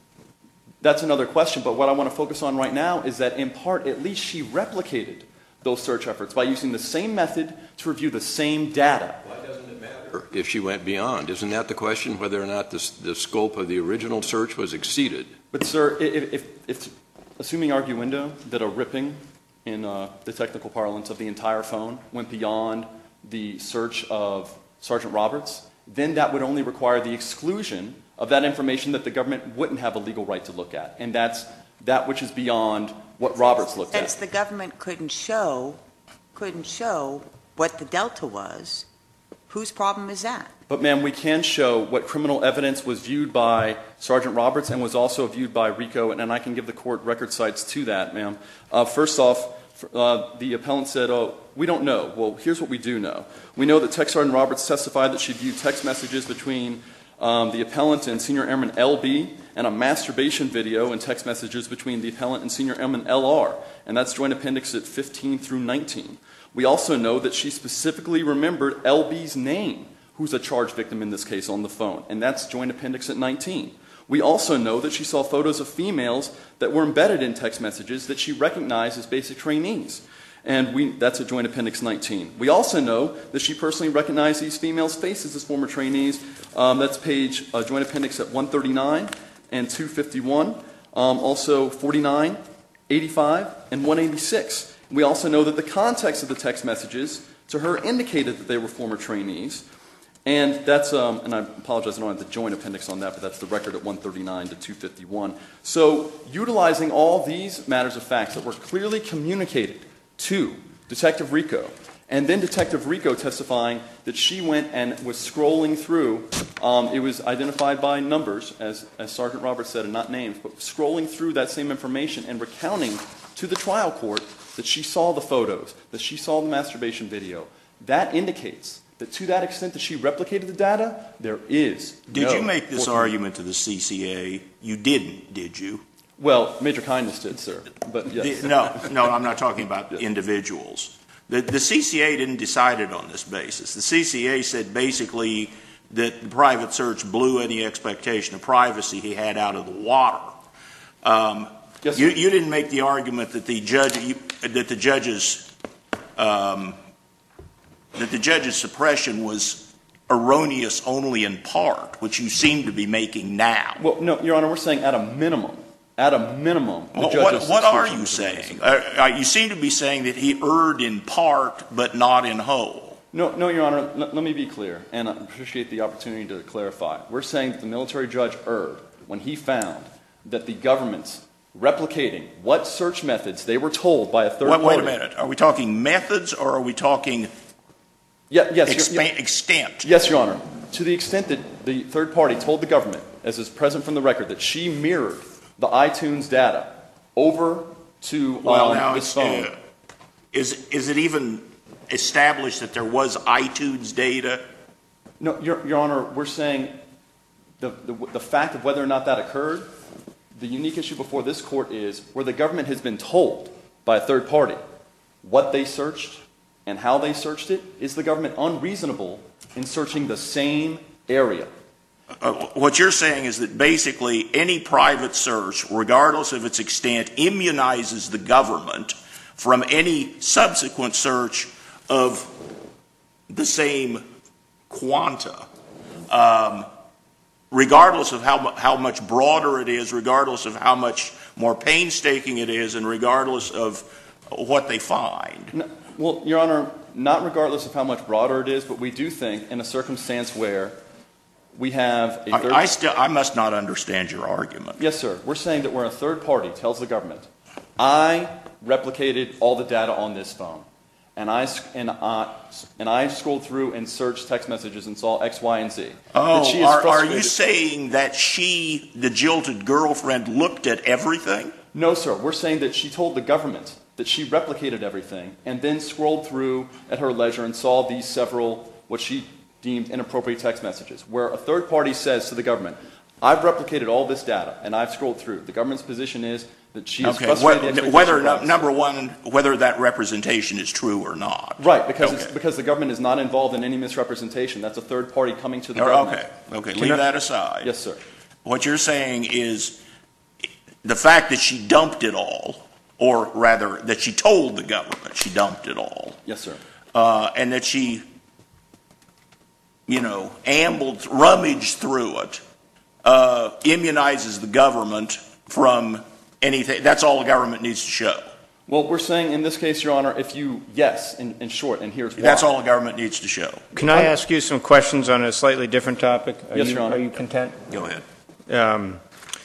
that's another question, but what I want to focus on right now is that, in part, at least she replicated those search efforts by using the same method to review the same data. Why doesn't it matter if she went beyond? Isn't that the question, whether or not the, the scope of the original search was exceeded? But, sir, if, if, if assuming arguendo that a ripping, in uh, the technical parlance, of the entire phone went beyond the search of Sergeant Roberts, then that would only require the exclusion of that information that the government wouldn't have a legal right to look at, and that's that which is beyond what Roberts looked Since at. the government couldn't show, couldn't show what the delta was, whose problem is that? But, ma'am, we can show what criminal evidence was viewed by Sergeant Roberts and was also viewed by Rico, and, and I can give the court record cites to that, ma'am. Uh, first off, uh, the appellant said, oh, we don't know. Well, here's what we do know. We know that Tech Sergeant Roberts testified that she viewed text messages between um, the appellant and Senior Airman L B and a masturbation video and text messages between the appellant and Senior Airman L R, and that's Joint Appendix at fifteen through nineteen. We also know that she specifically remembered L B's name, who's a charged victim in this case, on the phone, and that's Joint Appendix at nineteen. We also know that she saw photos of females that were embedded in text messages that she recognized as basic trainees, and we, that's at Joint Appendix nineteen. We also know that she personally recognized these females' faces as former trainees. Um, that's page uh, Joint Appendix at one thirty-nine and two fifty-one, um, also forty-nine, eighty-five, and one eighty-six. We also know that the context of the text messages to her indicated that they were former trainees. And that's, um, and I apologize, I don't have the joint appendix on that, but that's the record at one thirty-nine to two fifty-one. So utilizing all these matters of facts that were clearly communicated to Detective Rico And then Detective Rico testifying that she went and was scrolling through, um, it was identified by numbers, as, as Sergeant Roberts said, and not names, but scrolling through that same information and recounting to the trial court that she saw the photos, that she saw the masturbation video. That indicates that to that extent that she replicated the data, there is Did no you make this fourth argument to the C C A? You didn't, did you? Well, Major Kindness did, sir, but yes. The- No, no, I'm not talking about individuals. The, the C C A didn't decide it on this basis. The C C A said basically that the private search blew any expectation of privacy he had out of the water. Um, Yes, you, sir. you didn't make the argument that the judge, you, that the judge's, um, that the judge's suppression was erroneous only in part, which you seem to be making now. Well, no, Your Honor, we're saying at a minimum, at a minimum, the Well, judge's what, what are exclusion you was saying? erroneous. Uh, uh, you seem to be saying that he erred in part, but not in whole. No, no, Your Honor, let, let me be clear, and I appreciate the opportunity to clarify. We're saying that the military judge erred when he found that the government's replicating what search methods they were told by a third Wait, party. wait a minute. Are we talking methods or are we talking Yeah, yes, Your- expa- extent? yes, Your Honor. To the extent that the third party told the government, as is present from the record, that she mirrored the iTunes data over to Well, um, now, this it's, phone. uh, is, is it even established that there was iTunes data? No, Your, Your Honor, we're saying the, the, the fact of whether or not that occurred, the unique issue before this court is where the government has been told by a third party what they searched and how they searched it, is the government unreasonable in searching the same area? Uh, what you're saying is that basically any private search, regardless of its extent, immunizes the government from any subsequent search of the same quanta, um, regardless of how, mu- how much broader it is, regardless of how much more painstaking it is, and regardless of what they find. No, well, Your Honor, not regardless of how much broader it is, but we do think in a circumstance where we have a third... I, I still, I must not understand your argument. Yes, sir. We're saying that where a third party tells the government, I replicated all the data on this phone, and I, sc- and I, and I scrolled through and searched text messages and saw X, Y, and Z. That Oh, she is are, are frustrated- you saying that she, the jilted girlfriend, looked at everything? No, sir. We're saying that she told the government that she replicated everything and then scrolled through at her leisure and saw these several, what she deemed inappropriate text messages, where a third party says to the government, I've replicated all this data and I've scrolled through. The government's position is that she is Okay, frustrated the wh- expectation whether, of no- privacy. number one, whether that representation is true or not. Right, because it's, Okay. because the government is not involved in any misrepresentation. That's a third party coming to the Or- government. Okay, okay, Can leave I- that aside. Yes, sir. What you're saying is the fact that she dumped it all, or rather that she told the government she dumped it all, Yes, sir. uh, and that she, you know, ambled, rummaged through it, uh, immunizes the government from anything. That's all the government needs to show. Well, we're saying in this case, Your Honor, if you, yes, in, in short, and here's why. That's all the government needs to show. Can I ask you some questions on a slightly different topic? Are Yes, you- Your Honor. Are you content? Go ahead. Um,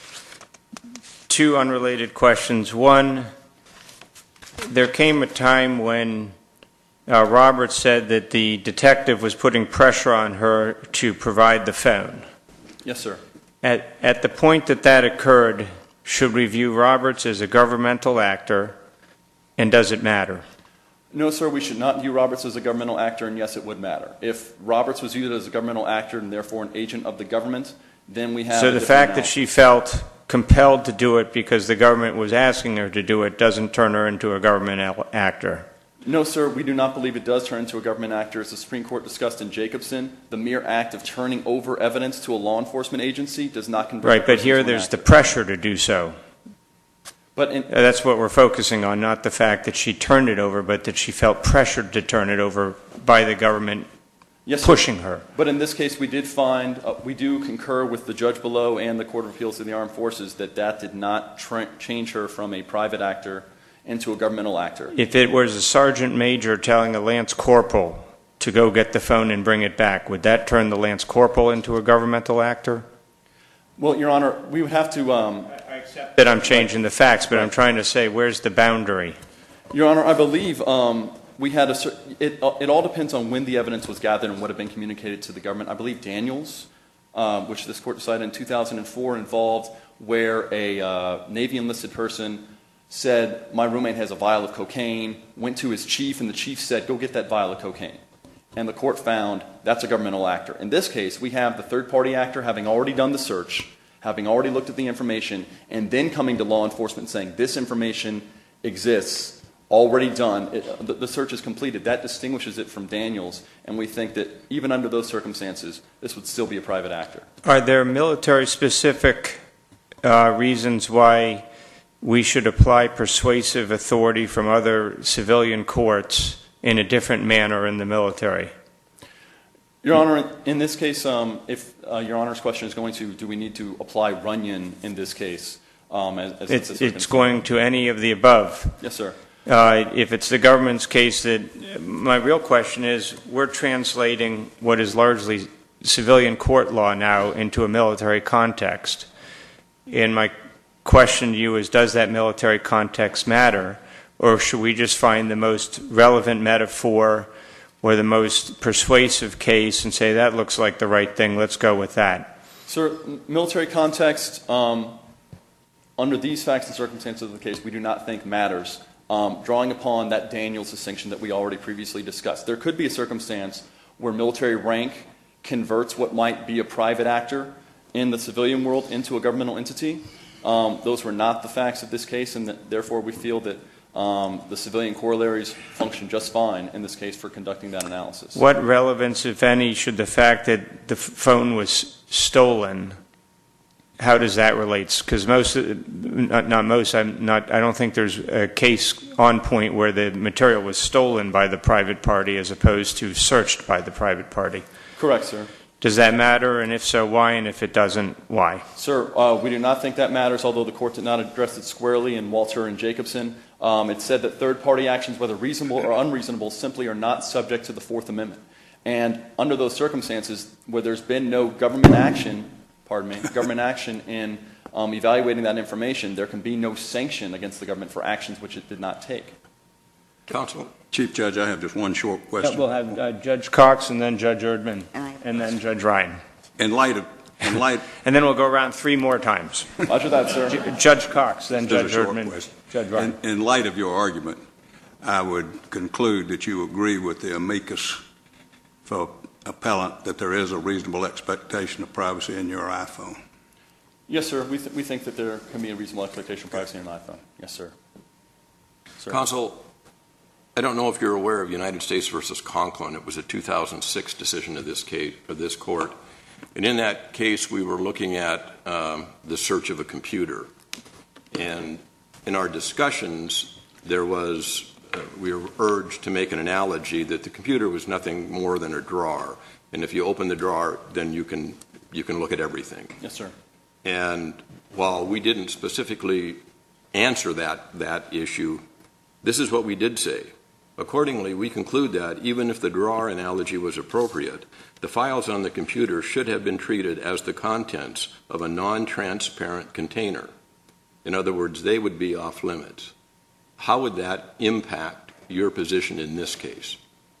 Two unrelated questions. One, there came a time when uh, Robert said that the detective was putting pressure on her to provide the phone. Yes, sir. At, at the point that that occurred, should we view Roberts as a governmental actor, and does it matter? No, sir, we should not view Roberts as a governmental actor, and yes, it would matter. If Roberts was viewed as a governmental actor and therefore an agent of the government, then we have So a the different fact that analysis. she felt compelled to do it because the government was asking her to do it doesn't turn her into a government al- actor. No, sir, we do not believe it does turn into a government actor. As the Supreme Court discussed in Jacobson, the mere act of turning over evidence to a law enforcement agency does not convert Right, a but person here to an there's actor. the pressure to do so. But in, Uh, That's what we're focusing on, not the fact that she turned it over, but that she felt pressured to turn it over by the government yes, sir. pushing her. But in this case, we did find, uh, we do concur with the judge below and the Court of Appeals of the Armed Forces that that did not tra- change her from a private actor into a governmental actor. If it was a sergeant major telling a lance corporal to go get the phone and bring it back, would that turn the lance corporal into a governmental actor? Well, Your Honor, we would have to, um, That I'm changing the facts, but I'm trying to say, where's the boundary? Your Honor, I believe um, we had a cer- it, uh, it all depends on when the evidence was gathered and what had been communicated to the government. I believe Daniels, uh, which this court decided in two thousand four, involved where a uh, Navy enlisted person said, my roommate has a vial of cocaine, went to his chief, and the chief said, go get that vial of cocaine. And the court found that's a governmental actor. In this case, we have the third-party actor having already done the search, having already looked at the information, and then coming to law enforcement saying this information exists, already done, it, the, the search is completed. That distinguishes it from Daniels, and we think that even under those circumstances, this would still be a private actor. Are there military-specific uh, reasons why we should apply persuasive authority from other civilian courts in a different manner in the military? Your Honor, in this case, um, if uh, Your Honor's question is going to, do we need to apply Runyon in this case? Um, as, as it's, it's going to any of the above. Yes, sir. Uh, if it's the government's case, that my real question is, we're translating what is largely civilian court law now into a military context. And my question to you is, does that military context matter? Or should we just find the most relevant metaphor or the most persuasive case and say, that looks like the right thing, let's go with that? Sir, military context, um, under these facts and circumstances of the case, we do not think matters, um, drawing upon that Daniels distinction that we already previously discussed. There could be a circumstance where military rank converts what might be a private actor in the civilian world into a governmental entity. Um, those were not the facts of this case, and that, therefore we feel that um, the civilian corollaries function just fine in this case for conducting that analysis. What relevance, if any, should the fact that the phone was stolen, how does that relate? Because most, not, not most, I'm not, I don't think there's a case on point where the material was stolen by the private party as opposed to searched by the private party. Correct, sir. Does that matter? And if so, why? And if it doesn't, why? Sir, uh, we do not think that matters, although the court did not address it squarely in Walter and Jacobson. Um, it said that third-party actions, whether reasonable or unreasonable, simply are not subject to the Fourth Amendment. And under those circumstances, where there's been no government action, pardon me, government action in um, evaluating that information, there can be no sanction against the government for actions which it did not take. Counsel? Chief Judge, I have just one short question. We'll have uh, Judge Cox and then Judge Erdman And, and then Judge Ryan. In light of, in light, And then we'll go around three more times. Roger that, sir. J- Judge Cox, then Just a Judge short Erdman, question. Judge Ryan. in, in light of your argument, I would conclude that you agree with the amicus for appellant that there is a reasonable expectation of privacy in your iPhone. Yes, sir. We, th- we think that there can be a reasonable expectation of privacy in an iPhone. Yes, sir. Sir. Counsel, I don't know if you're aware of United States versus Conklin. It was a two thousand six decision of this case, of this court. And in that case, we were looking at um, the search of a computer. And in our discussions, there was, uh, we were urged to make an analogy that the computer was nothing more than a drawer. And if you open the drawer, then you can, you can look at everything. Yes, sir. And while we didn't specifically answer that, that issue, this is what we did say. Accordingly, we conclude that even if the drawer analogy was appropriate, the files on the computer should have been treated as the contents of a non-transparent container. In other words, they would be off limits. How would that impact your position in this case?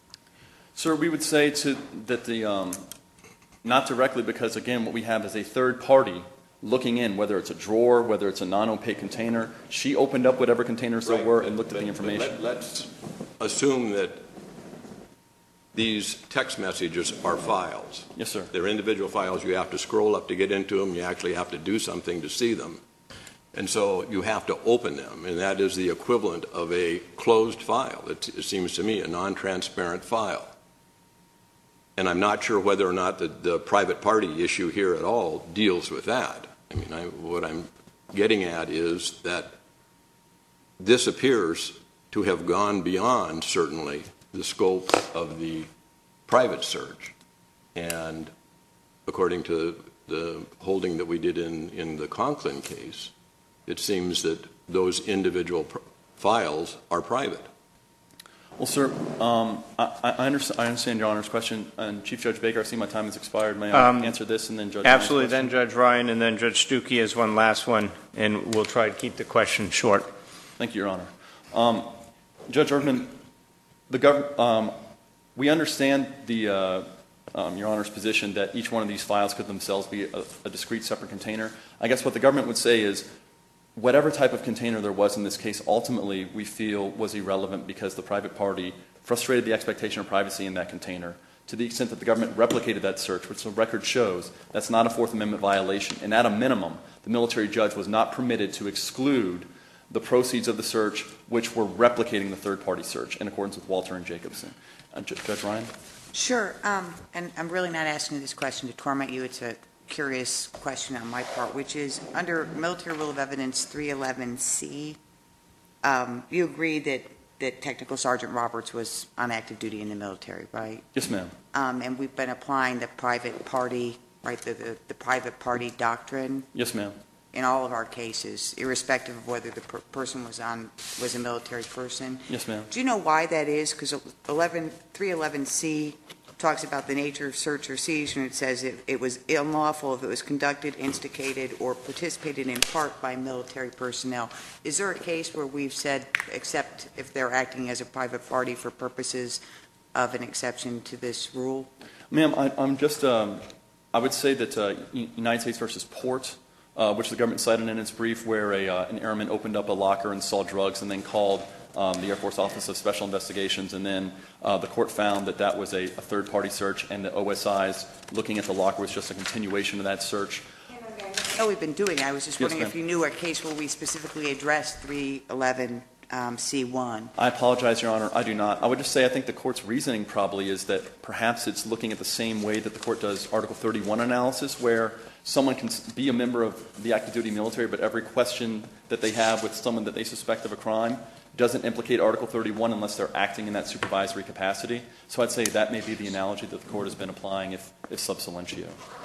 Sir, we would say to, that the, um, not directly, because again, what we have is a third party looking in, whether it's a drawer, whether it's a non-opaque container. She opened up whatever containers there Right, were but- and looked at but- the information. but let- Let's assume that these text messages are files. Yes, sir. They're individual files. You have to scroll up to get into them. You actually have to do something to see them. And so you have to open them, and that is the equivalent of a closed file. It, it seems to me a non-transparent file. And I'm not sure whether or not the, the private party issue here at all deals with that. I mean, I, what I'm getting at is that this appears to have gone beyond, certainly, the scope of the private search. And according to the holding that we did in, in the Conklin case, it seems that those individual pr- files are private. Well, sir, um, I, I, understand, I understand Your Honor's question. And Chief Judge Baker, I see my time has expired. May I Um, answer this and then Judge Absolutely. Ryan's Then question? Judge Ryan and then Judge Stuckey has one last one, and we'll try to keep the question short. Thank you, Your Honor. Um, Judge Erdman, The gov- um, we understand the, uh, um, Your Honor's position that each one of these files could themselves be a, a discrete separate container. I guess what the government would say is whatever type of container there was in this case, ultimately we feel was irrelevant because the private party frustrated the expectation of privacy in that container. To the extent that the government replicated that search, which the record shows, that's not a Fourth Amendment violation. And at a minimum, the military judge was not permitted to exclude the proceeds of the search, which were replicating the third-party search in accordance with Walter and Jacobson. Uh, J- Judge Ryan? Sure, um, and I'm really not asking this question to torment you. It's a curious question on my part, which is, under Military Rule of Evidence three eleven C, um, you agree that, that Technical Sergeant Roberts was on active duty in the military, right? Yes, ma'am. Um, and we've been applying the private party, right, the, the, the private party doctrine Yes, ma'am. in all of our cases, irrespective of whether the per- person was on, was a military person. Yes, ma'am. Do you know why that is? Because three eleven C talks about the nature of search or seizure, and it says it, it was unlawful if it was conducted, instigated, or participated in part by military personnel. Is there a case where we've said, except if they're acting as a private party for purposes of an exception to this rule? Ma'am, I, I'm just, um, I would say that uh, United States versus Port, uh, which the government cited in its brief, where a, uh, an airman opened up a locker and saw drugs and then called um, the Air Force Office of Special Investigations, and then uh, the court found that that was a, a third-party search, and the O S I's looking at the locker was just a continuation of that search. I know we've been doing it. I was just Yes, wondering if ma'am. you knew a case where we specifically addressed three eleven C one. I apologize, Your Honor. I do not. I would just say I think the court's reasoning probably is that perhaps it's looking at the same way that the court does Article thirty-one analysis, where someone can be a member of the active duty military, but every question that they have with someone that they suspect of a crime doesn't implicate Article thirty-one unless they're acting in that supervisory capacity. So I'd say that may be the analogy that the court has been applying if, if sub silentio.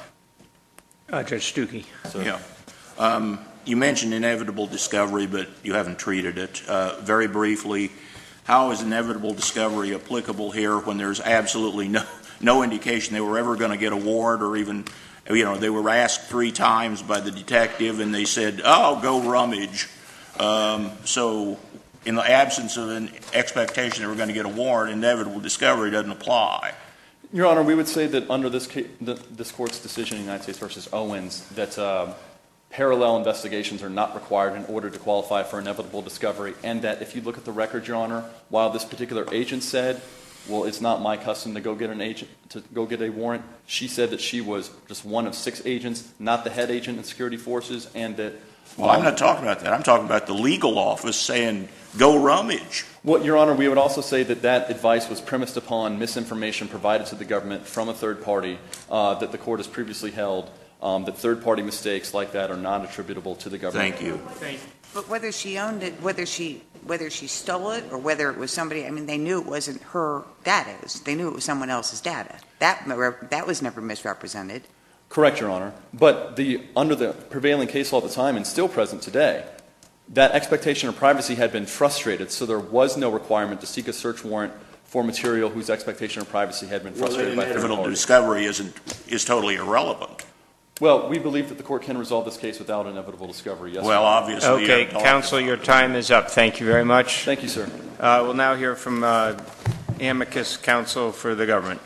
Uh, Judge Stuckey. So, Yeah. Um, you mentioned inevitable discovery, but you haven't treated it. Uh, very briefly, how is inevitable discovery applicable here when there's absolutely no, no indication they were ever going to get a warrant, or even, you know, they were asked three times by the detective and they said, oh, go rummage. Um, so in the absence of an expectation they were going to get a warrant, inevitable discovery doesn't apply. Your Honor, we would say that under this, case, the, this court's decision in United States versus Owens, that uh, parallel investigations are not required in order to qualify for inevitable discovery, and that if you look at the record, Your Honor, while this particular agent said, well, it's not my custom to go get an agent, to go get a warrant, she said that she was just one of six agents, not the head agent in security forces, and that... Well, I'm not talking about that. I'm talking about the legal office saying, go rummage. Well, Your Honor, we would also say that that advice was premised upon misinformation provided to the government from a third party uh, that the court has previously held, um, that third-party mistakes like that are not attributable to the government. Thank you. Thank But whether she owned it, whether she whether she stole it, or whether it was somebody, I mean, they knew it wasn't her data. It was, they knew it was someone else's data. That that was never misrepresented. Correct, Your Honor. But the, under the prevailing case law at the time, and still present today, that expectation of privacy had been frustrated, so there was no requirement to seek a search warrant for material whose expectation of privacy had been frustrated by third Inevitable parties. discovery isn't, is totally irrelevant. Well, we believe that the court can resolve this case without inevitable discovery, yes. Well, Your Honor. obviously. you Okay, haven't talked counsel, about your it. time is up. Thank you very much. Thank you, sir. Uh, we'll now hear from uh, amicus counsel for the government.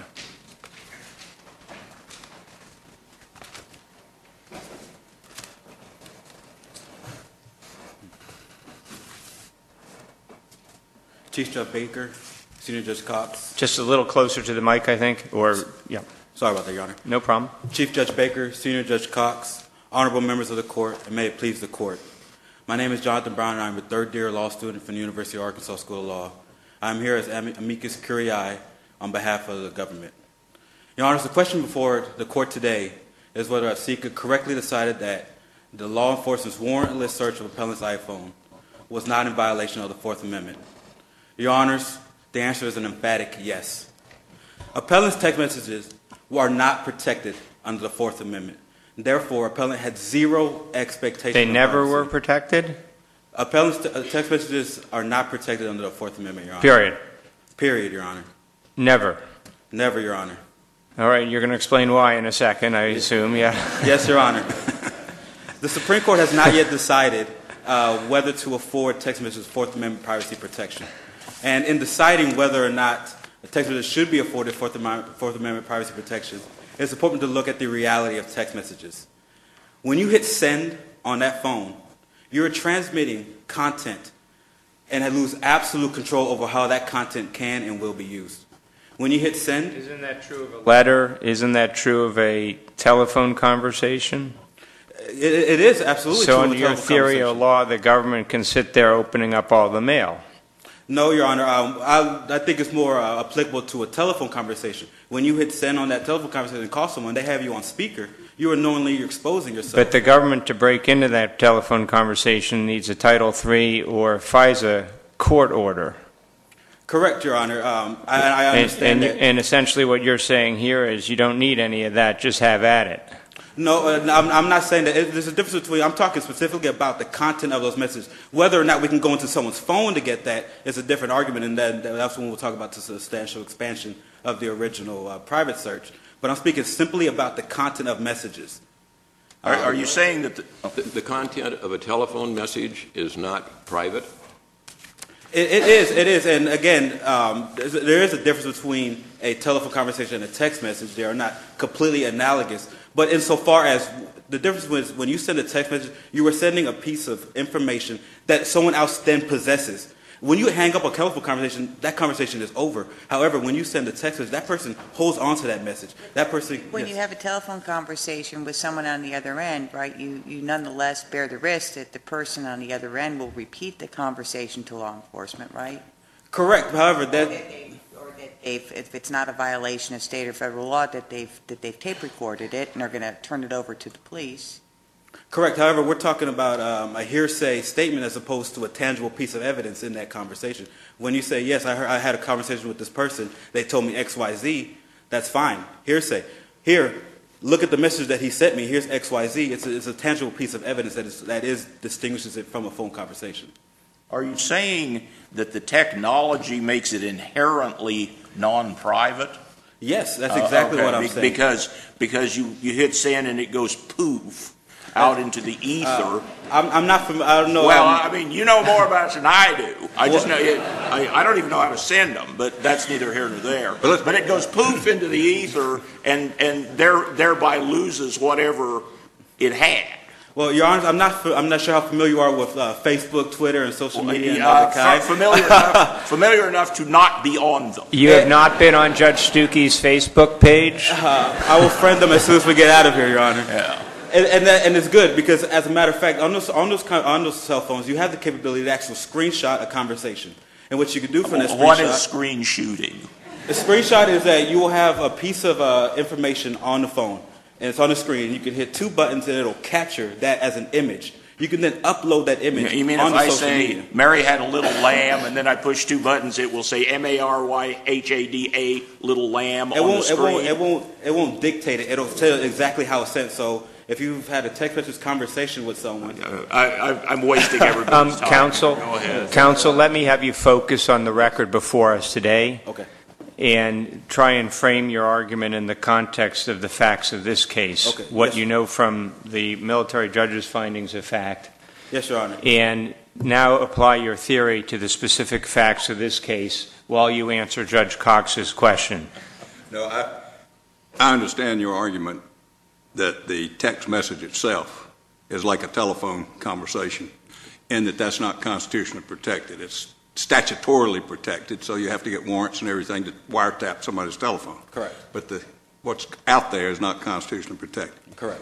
Chief Judge Baker, Senior Judge Cox. Just a little closer to the mic, I think, or, yeah, Sorry about that, Your Honor. no problem. Chief Judge Baker, Senior Judge Cox, honorable members of the court, and may it please the court. My name is Jonathan Brown, and I'm a third-year law student from the University of Arkansas School of Law. I'm here as amicus curiae on behalf of the government. Your Honor, the question before the court today is whether a seeker correctly decided that the law enforcement's warrantless search of appellant's iPhone was not in violation of the Fourth Amendment. Your Honors, the answer is an emphatic yes. Appellant's text messages are not protected under the Fourth Amendment. Therefore, appellant had zero expectation They of never privacy. were protected? Appellant's te- uh, text messages are not protected under the Fourth Amendment, Your Honor. Period. Period, Your Honor. Never. Never, Your Honor. All right, you're going to explain why in a second, I assume, yeah. Yes, Your Honor. The Supreme Court has not yet decided uh, whether to afford text messages Fourth Amendment privacy protection. And in deciding whether or not a text message should be afforded Fourth Amendment, Fourth Amendment privacy protection, it's important to look at the reality of text messages. When you hit send on that phone, you're transmitting content and lose absolute control over how that content can and will be used. When you hit send... Isn't that true of a letter? Isn't that true of a telephone conversation? It, it is absolutely so true. So in your theory of law, the government can sit there opening up all the mail? No, Your Honor. Um, I, I think it's more uh, applicable to a telephone conversation. When you hit send on that telephone conversation and call someone, they have you on speaker. You are knowingly exposing yourself. But the government, to break into that telephone conversation, needs a Title three or FISA court order. Correct, Your Honor. Um, I, I understand and, and, that. And essentially what you're saying here is you don't need any of that, just have at it. No, uh, I'm, I'm not saying that. It, there's a difference between, I'm talking specifically about the content of those messages. Whether or not we can go into someone's phone to get that is a different argument, and that, that's when we'll talk about the substantial expansion of the original uh, private search. But I'm speaking simply about the content of messages. Are, are you saying that the, the, the content of a telephone message is not private? It, it is, it is, and again, um, there is a difference between a telephone conversation and a text message. They are not completely analogous, but insofar as the difference was when you send a text message, you are sending a piece of information that someone else then possesses. When you hang up a telephone conversation, that conversation is over. However, when you send a text message, that person holds on to that message. That person. When yes. you have a telephone conversation with someone on the other end, right, you, you nonetheless bear the risk that the person on the other end will repeat the conversation to law enforcement, right? Correct. However, Or that. that they, or that they've, if it's not a violation of state or federal law, that they've that they've tape recorded it and are going to turn it over to the police. Correct. However, we're talking about um, a hearsay statement as opposed to a tangible piece of evidence in that conversation. When you say, yes, I, heard, I had a conversation with this person, they told me X Y Z, that's fine. Hearsay. Here, look at the message that he sent me. Here's X Y Z. It's a, it's a tangible piece of evidence that is, that is distinguishes it from a phone conversation. are you saying that the technology makes it inherently non-private? Yes, that's exactly uh, okay. what I'm Be- saying. Because, because you, you hit send and it goes poof out into the ether. Uh, I'm, I'm not from, I don't know. Well, I'm, I mean, you know more about it than I do. I just know, it, I, I don't even know how to send them, but that's neither here nor there. But, but it goes poof into the ether and, and there, thereby loses whatever it had. Well, Your Honor, I'm not, I'm not sure how familiar you are with uh, Facebook, Twitter, and social media and Uh, other kinds. familiar, enough, familiar enough to not be on them. You have not been on Judge Stuckey's Facebook page? Uh, I will friend them as soon as we get out of here, Your Honor. Yeah. And, and, that, and it's good because, as a matter of fact, on those, on, those, on those cell phones, you have the capability to actually screenshot a conversation. And what you can do from that screenshot... What is screen shooting? A screenshot is that you will have a piece of uh, information on the phone, and it's on the screen. You can hit two buttons, and it'll capture that as an image. You can then upload that image You mean on if the I social say, media. Mary had a little lamb, and then I push two buttons, it will say M A R Y H A D A, little lamb It on the won't, it, screen? won't, it, won't, it won't dictate it. It'll tell exactly how it's sent. So if you've had a text message conversation with someone... Uh, I, I, I'm wasting Um, everybody's time. counsel, Go ahead. counsel, let me have you focus on the record before us today Okay. and try and frame your argument in the context of the facts of this case. Okay, What yes. you know from the military judge's findings of fact. Yes, Your Honor. And now apply your theory to the specific facts of this case while you answer Judge Cox's question. No, I, I understand your argument that the text message itself is like a telephone conversation and that that's not constitutionally protected. It's statutorily protected, so you have to get warrants and everything to wiretap somebody's telephone. Correct. But the, what's out there is not constitutionally protected. Correct.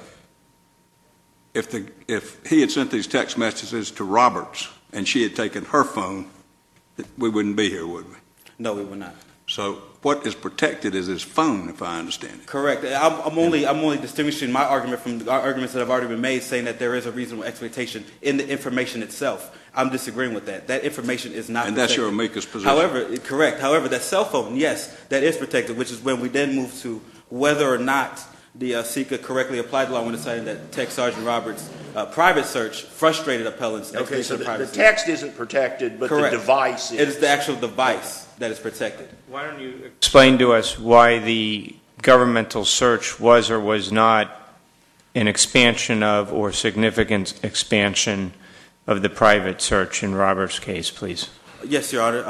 If, the, if he had sent these text messages to Roberts and she had taken her phone, we wouldn't be here, would we? No, we will not. So what is protected is his phone, if I understand it. Correct. I'm, I'm only I'm only distinguishing my argument from the arguments that have already been made, saying that there is a reasonable expectation in the information itself. I'm disagreeing with that. That information is not And protected. that's your amicus position. However, correct. However, that cell phone, yes, that is protected, which is when we then move to whether or not the uh, SECA correctly applied the law when deciding that Tech Sergeant Roberts' uh, private search frustrated appellants' Okay, so expectation the, of the privacy. text isn't protected, but Correct. the device is. It is the actual device that is protected. Why don't you explain to us why the governmental search was or was not an expansion of or significant expansion of the private search in Robert's case, please? Yes, Your Honor. Um,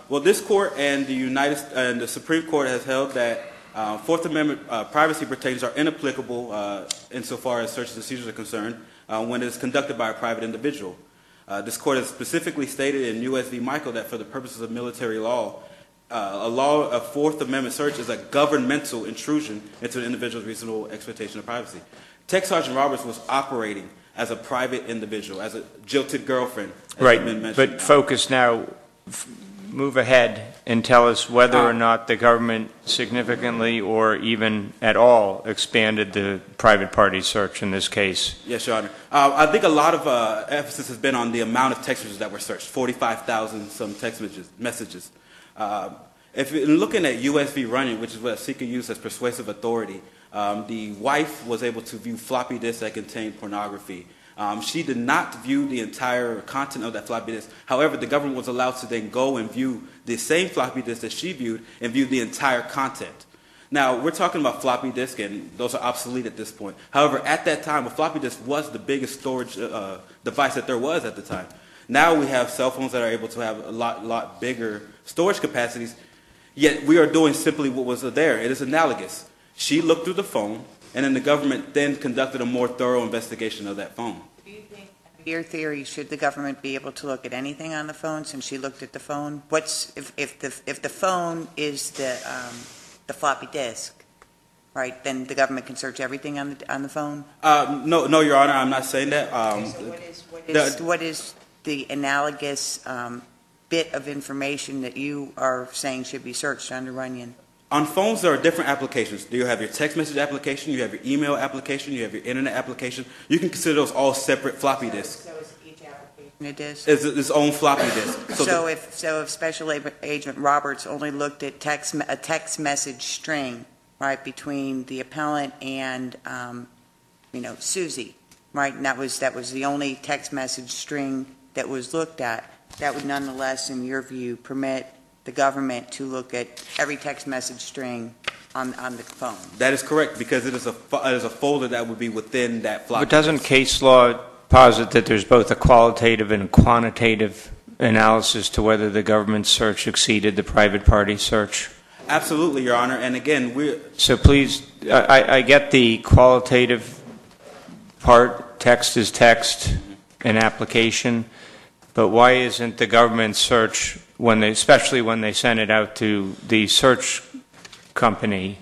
well, this court and the United and the Supreme Court has held that uh, Fourth Amendment uh, privacy protections are inapplicable uh, insofar as searches and seizures are concerned uh, when it is conducted by a private individual. Uh, this court has specifically stated in U S v. Michael that for the purposes of military law, uh, a law, a Fourth Amendment search is a governmental intrusion into an individual's reasonable expectation of privacy. Tech Sergeant Roberts was operating as a private individual, as a jilted girlfriend. as Right, has been mentioned. but focus now, f- move ahead and tell us whether or not the government significantly or even at all expanded the private party search in this case. Yes, Your Honor. Uh, I think a lot of uh, emphasis has been on the amount of text messages that were searched, forty-five thousand some text messages. messages. Uh, if you're looking at U S v. Runyon, which is what Sika used as persuasive authority, um, the wife was able to view floppy disks that contained pornography. Um, she did not view the entire content of that floppy disk. However, the government was allowed to then go and view the same floppy disk that she viewed and view the entire content. Now, we're talking about floppy disk, and those are obsolete at this point. However, at that time, a floppy disk was the biggest storage uh, device that there was at the time. Now we have cell phones that are able to have a lot, lot bigger storage capacities, yet we are doing simply what was there. It is analogous. She looked through the phone, and then the government then conducted a more thorough investigation of that phone. Do you think, your theory, should the government be able to look at anything on the phone since she looked at the phone? What's, if, if the, if the phone is the, um, the floppy disk, right, then the government can search everything on the, on the phone? Uh, no, no, Your Honor, I'm not saying that. Um, So what is, what is, the- what is the analogous um, bit of information that you are saying should be searched under Runyon? On phones, there are different applications. You have your text message application, you have your email application, you have your internet application. You can consider those all separate floppy disks. So is each application a disk? It's its own floppy disk. So, the- if so, if Special Ab- Agent Roberts only looked at text a text message string, right, between the appellant and um, you know Susie, right, and that was that was the only text message string that was looked at, that would nonetheless, in your view, permit the government to look at every text message string on on the phone. That is correct, because it is a fo- it is a folder that would be within that floppy But doesn't disk. case law posit that there's both a qualitative and quantitative analysis to whether the government search exceeded the private party search? Absolutely, Your Honor. And again, we're So please, I, I get the qualitative part, text is text, an application, but why isn't the government search, when they, especially when they send it out to the search company,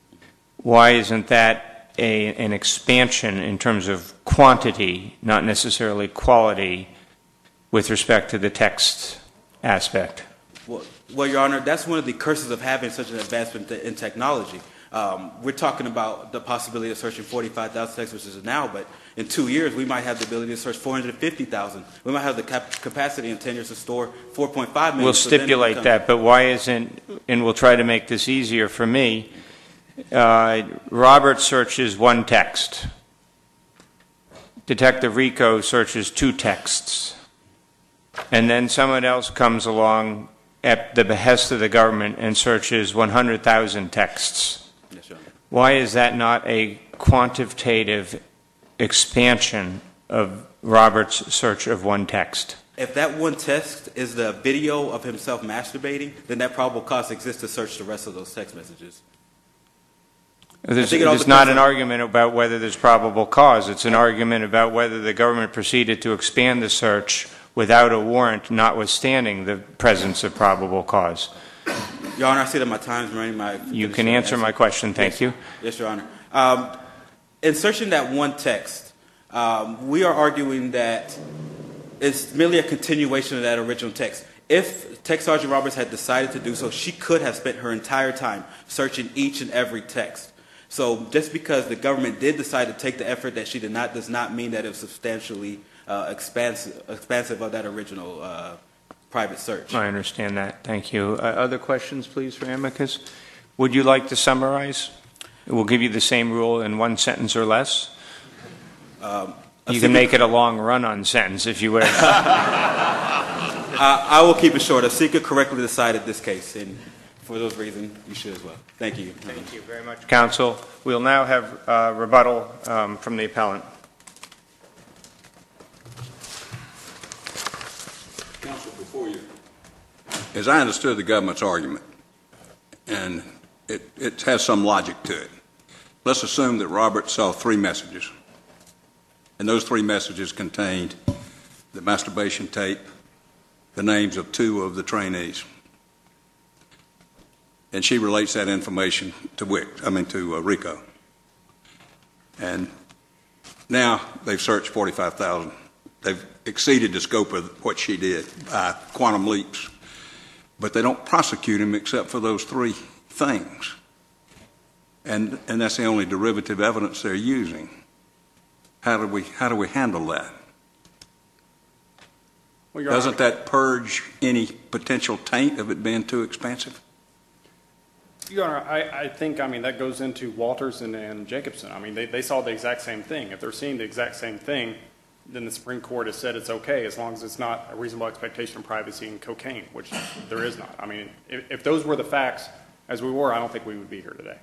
why isn't that a, an expansion in terms of quantity, not necessarily quality, with respect to the text aspect? Well, well, Your Honor, that's one of the curses of having such an advancement in technology. Um, we're talking about the possibility of searching forty-five thousand text messages now, but in two years, we might have the ability to search four hundred fifty thousand. We might have the cap- capacity in ten years to store four point five million. We'll So then it stipulate becomes- that, but why isn't, and we'll try to make this easier for me, uh, Robert searches one text. Detective Rico searches two texts. And then someone else comes along at the behest of the government and searches one hundred thousand texts. Yes, Your Honor. Why is that not a quantitative expansion of Robert's search of one text? If that one text is the video of himself masturbating, then that probable cause exists to search the rest of those text messages. There's, think it all there's not depends an on- argument about whether there's probable cause. It's an argument about whether the government proceeded to expand the search without a warrant, notwithstanding the presence of probable cause. Your Honor, I see that my time's running. My You can answer my question. Thank you. Yes, Your Honor. Um, in searching that one text, um, we are arguing that it's merely a continuation of that original text. If Tech Sergeant Roberts had decided to do so, she could have spent her entire time searching each and every text. So just because the government did decide to take the effort that she did not does not mean that it was substantially uh, expansive, expansive of that original uh, private search. I understand that. Thank you. Uh, other questions, please, for amicus? Would you like to summarize? We'll give you the same rule in one sentence or less. Um, You can make it a long run-on sentence if you wish. uh, I will keep it short. A seeker correctly decided this case, and for those reasons, you should as well. Thank you. Thank you very much, counsel. We'll now have uh, rebuttal um, from the appellant. Counsel, before you as I understood the government's argument, and it, it has some logic to it, let's assume that Robert saw three messages, and those three messages contained the masturbation tape, the names of two of the trainees. And she relates that information to Wick, I mean to uh, Rico. And now they've searched forty-five thousand. They've exceeded the scope of what she did by quantum leaps. But they don't prosecute him except for those three things. And, and that's the only derivative evidence they're using. How do we, how do we handle that? Well, Your Doesn't Honor, that purge any potential taint of it being too expensive? Your Honor, I, I think, I mean, that goes into Walters and, and Jacobson. I mean, they, they saw the exact same thing. If they're seeing the exact same thing, then the Supreme Court has said it's okay as long as it's not a reasonable expectation of privacy in cocaine, which there is not. I mean, if, if those were the facts as we were, I don't think we would be here today.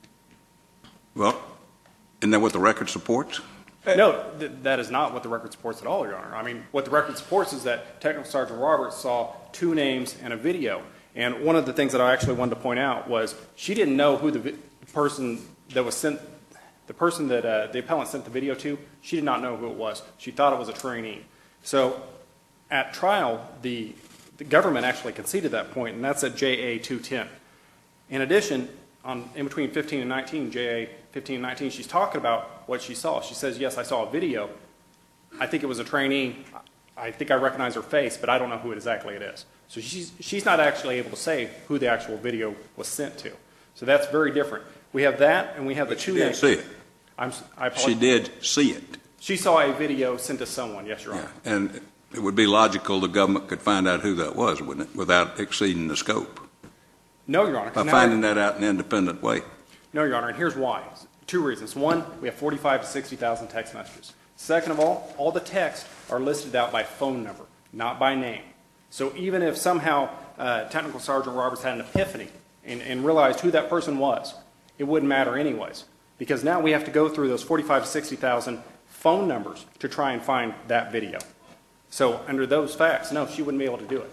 Well, isn't that what the record supports? No, th that is not what the record supports at all, Your Honor. I mean, what the record supports is that Technical Sergeant Roberts saw two names and a video. And one of the things that I actually wanted to point out was she didn't know who the vi person that was sent, the person that uh, the appellant sent the video to, she did not know who it was. She thought it was a trainee. So at trial, the, the government actually conceded that point, and that's at J A two ten. In addition, on, in between fifteen and nineteen, J A fifteen and nineteen, she's talking about what she saw. She says, yes, I saw a video. I think it was a trainee. I think I recognize her face, but I don't know who exactly it is. So she's, she's not actually able to say who the actual video was sent to. So that's very different. We have that, and we have But the she two did names. see it. I'm, I apologize. She did see it. She saw a video sent to someone, yes, Your Honor. Yeah. And it would be logical the government could find out who that was, wouldn't it, without exceeding the scope, No, Your Honor. by Now- finding that out in an independent way. No, Your Honor, and here's why. Two reasons. One, we have forty-five to sixty thousand text messages. Second of all, all the texts are listed out by phone number, not by name. So even if somehow uh, Technical Sergeant Roberts had an epiphany and, and realized who that person was, it wouldn't matter anyways. Because now we have to go through those forty-five to sixty thousand phone numbers to try and find that video. So under those facts, no, she wouldn't be able to do it.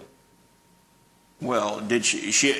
Well, did she, she,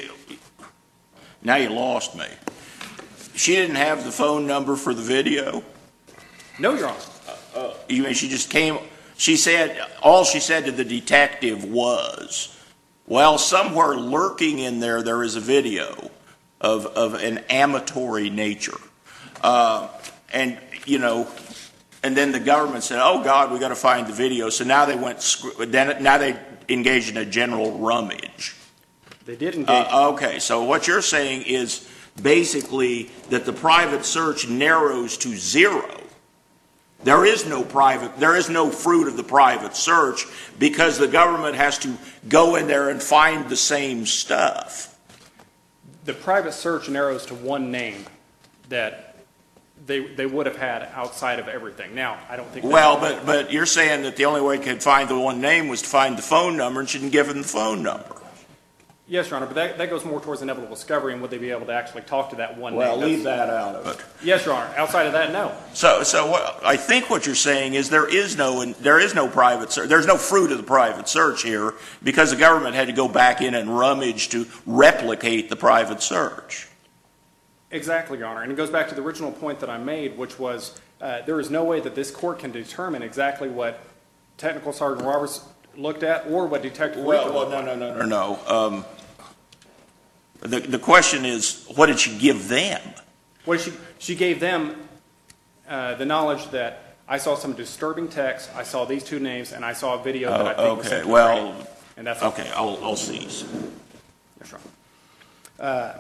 now you lost me. She didn't have the phone number for the video? No, Your Honor. Uh, you mean she just came, she said, all she said to the detective was, well, somewhere lurking in there, there is a video of, of an amatory nature. Uh, and, you know, and then the government said, oh, God, we got to find the video. So now they went, then now they engaged in a general rummage. They did engage. Uh, okay, so what you're saying is basically that the private search narrows to zero. There is no private, there is no fruit of the private search because the government has to go in there and find the same stuff. The private search narrows to one name that they, they would have had outside of everything. Now, I don't think... Well, but, but you're saying that the only way they could find the one name was to find the phone number and she didn't give them the phone number. Yes, Your Honor, but that, that goes more towards inevitable discovery and would they be able to actually talk to that one Well, name. leave That's- that out of it. Yes, Your Honor. Outside of that, no. So, so what, I think what you're saying is there is no there is no private search. There's no fruit of the private search here because the government had to go back in and rummage to replicate the private search. Exactly, Your Honor. And it goes back to the original point that I made, which was uh, there is no way that this court can determine exactly what Technical Sergeant Roberts looked at or what Detective Well, Rico well, looked no, at. no, no, no, no. Um, the the question is, what did she give them? What she, she gave them uh, the knowledge that I saw some disturbing text, I saw these two names, and I saw a video that I Oh, think was okay. sent to Well, Brady. And that's okay. I'll I'll cease. Yes, Your Honor. Uh,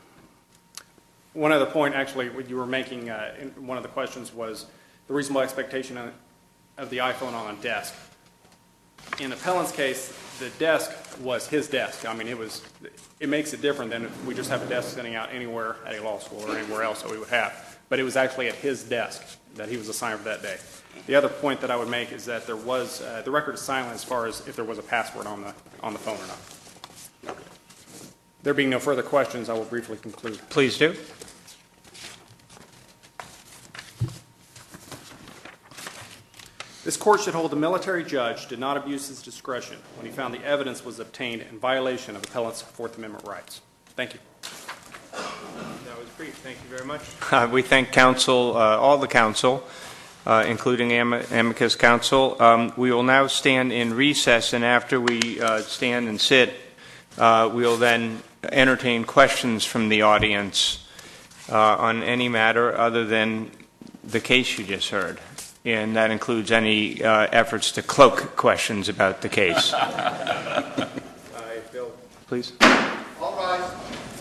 one other point, actually, what you were making uh, in one of the questions was the reasonable expectation of, of the iPhone on a desk. In the appellant's case, the desk was his desk. I mean, it was. It makes it different than if we just have a desk sitting out anywhere at a law school or anywhere else that we would have. But it was actually at his desk that he was assigned for that day. The other point that I would make is that there was uh, the record is silent as far as if there was a password on the on the phone or not. There being no further questions, I will briefly conclude. Please do. This court should hold the military judge did not abuse his discretion when he found the evidence was obtained in violation of appellant's Fourth Amendment rights. Thank you. That was brief. Thank you very much. Uh, we thank counsel, uh, all the counsel, uh, including Am- amicus counsel. Um, we will now stand in recess, and after we uh, stand and sit, uh, we will then entertain questions from the audience uh, on any matter other than the case you just heard. And that includes any uh, efforts to cloak questions about the case. uh, Bill, please. All rise.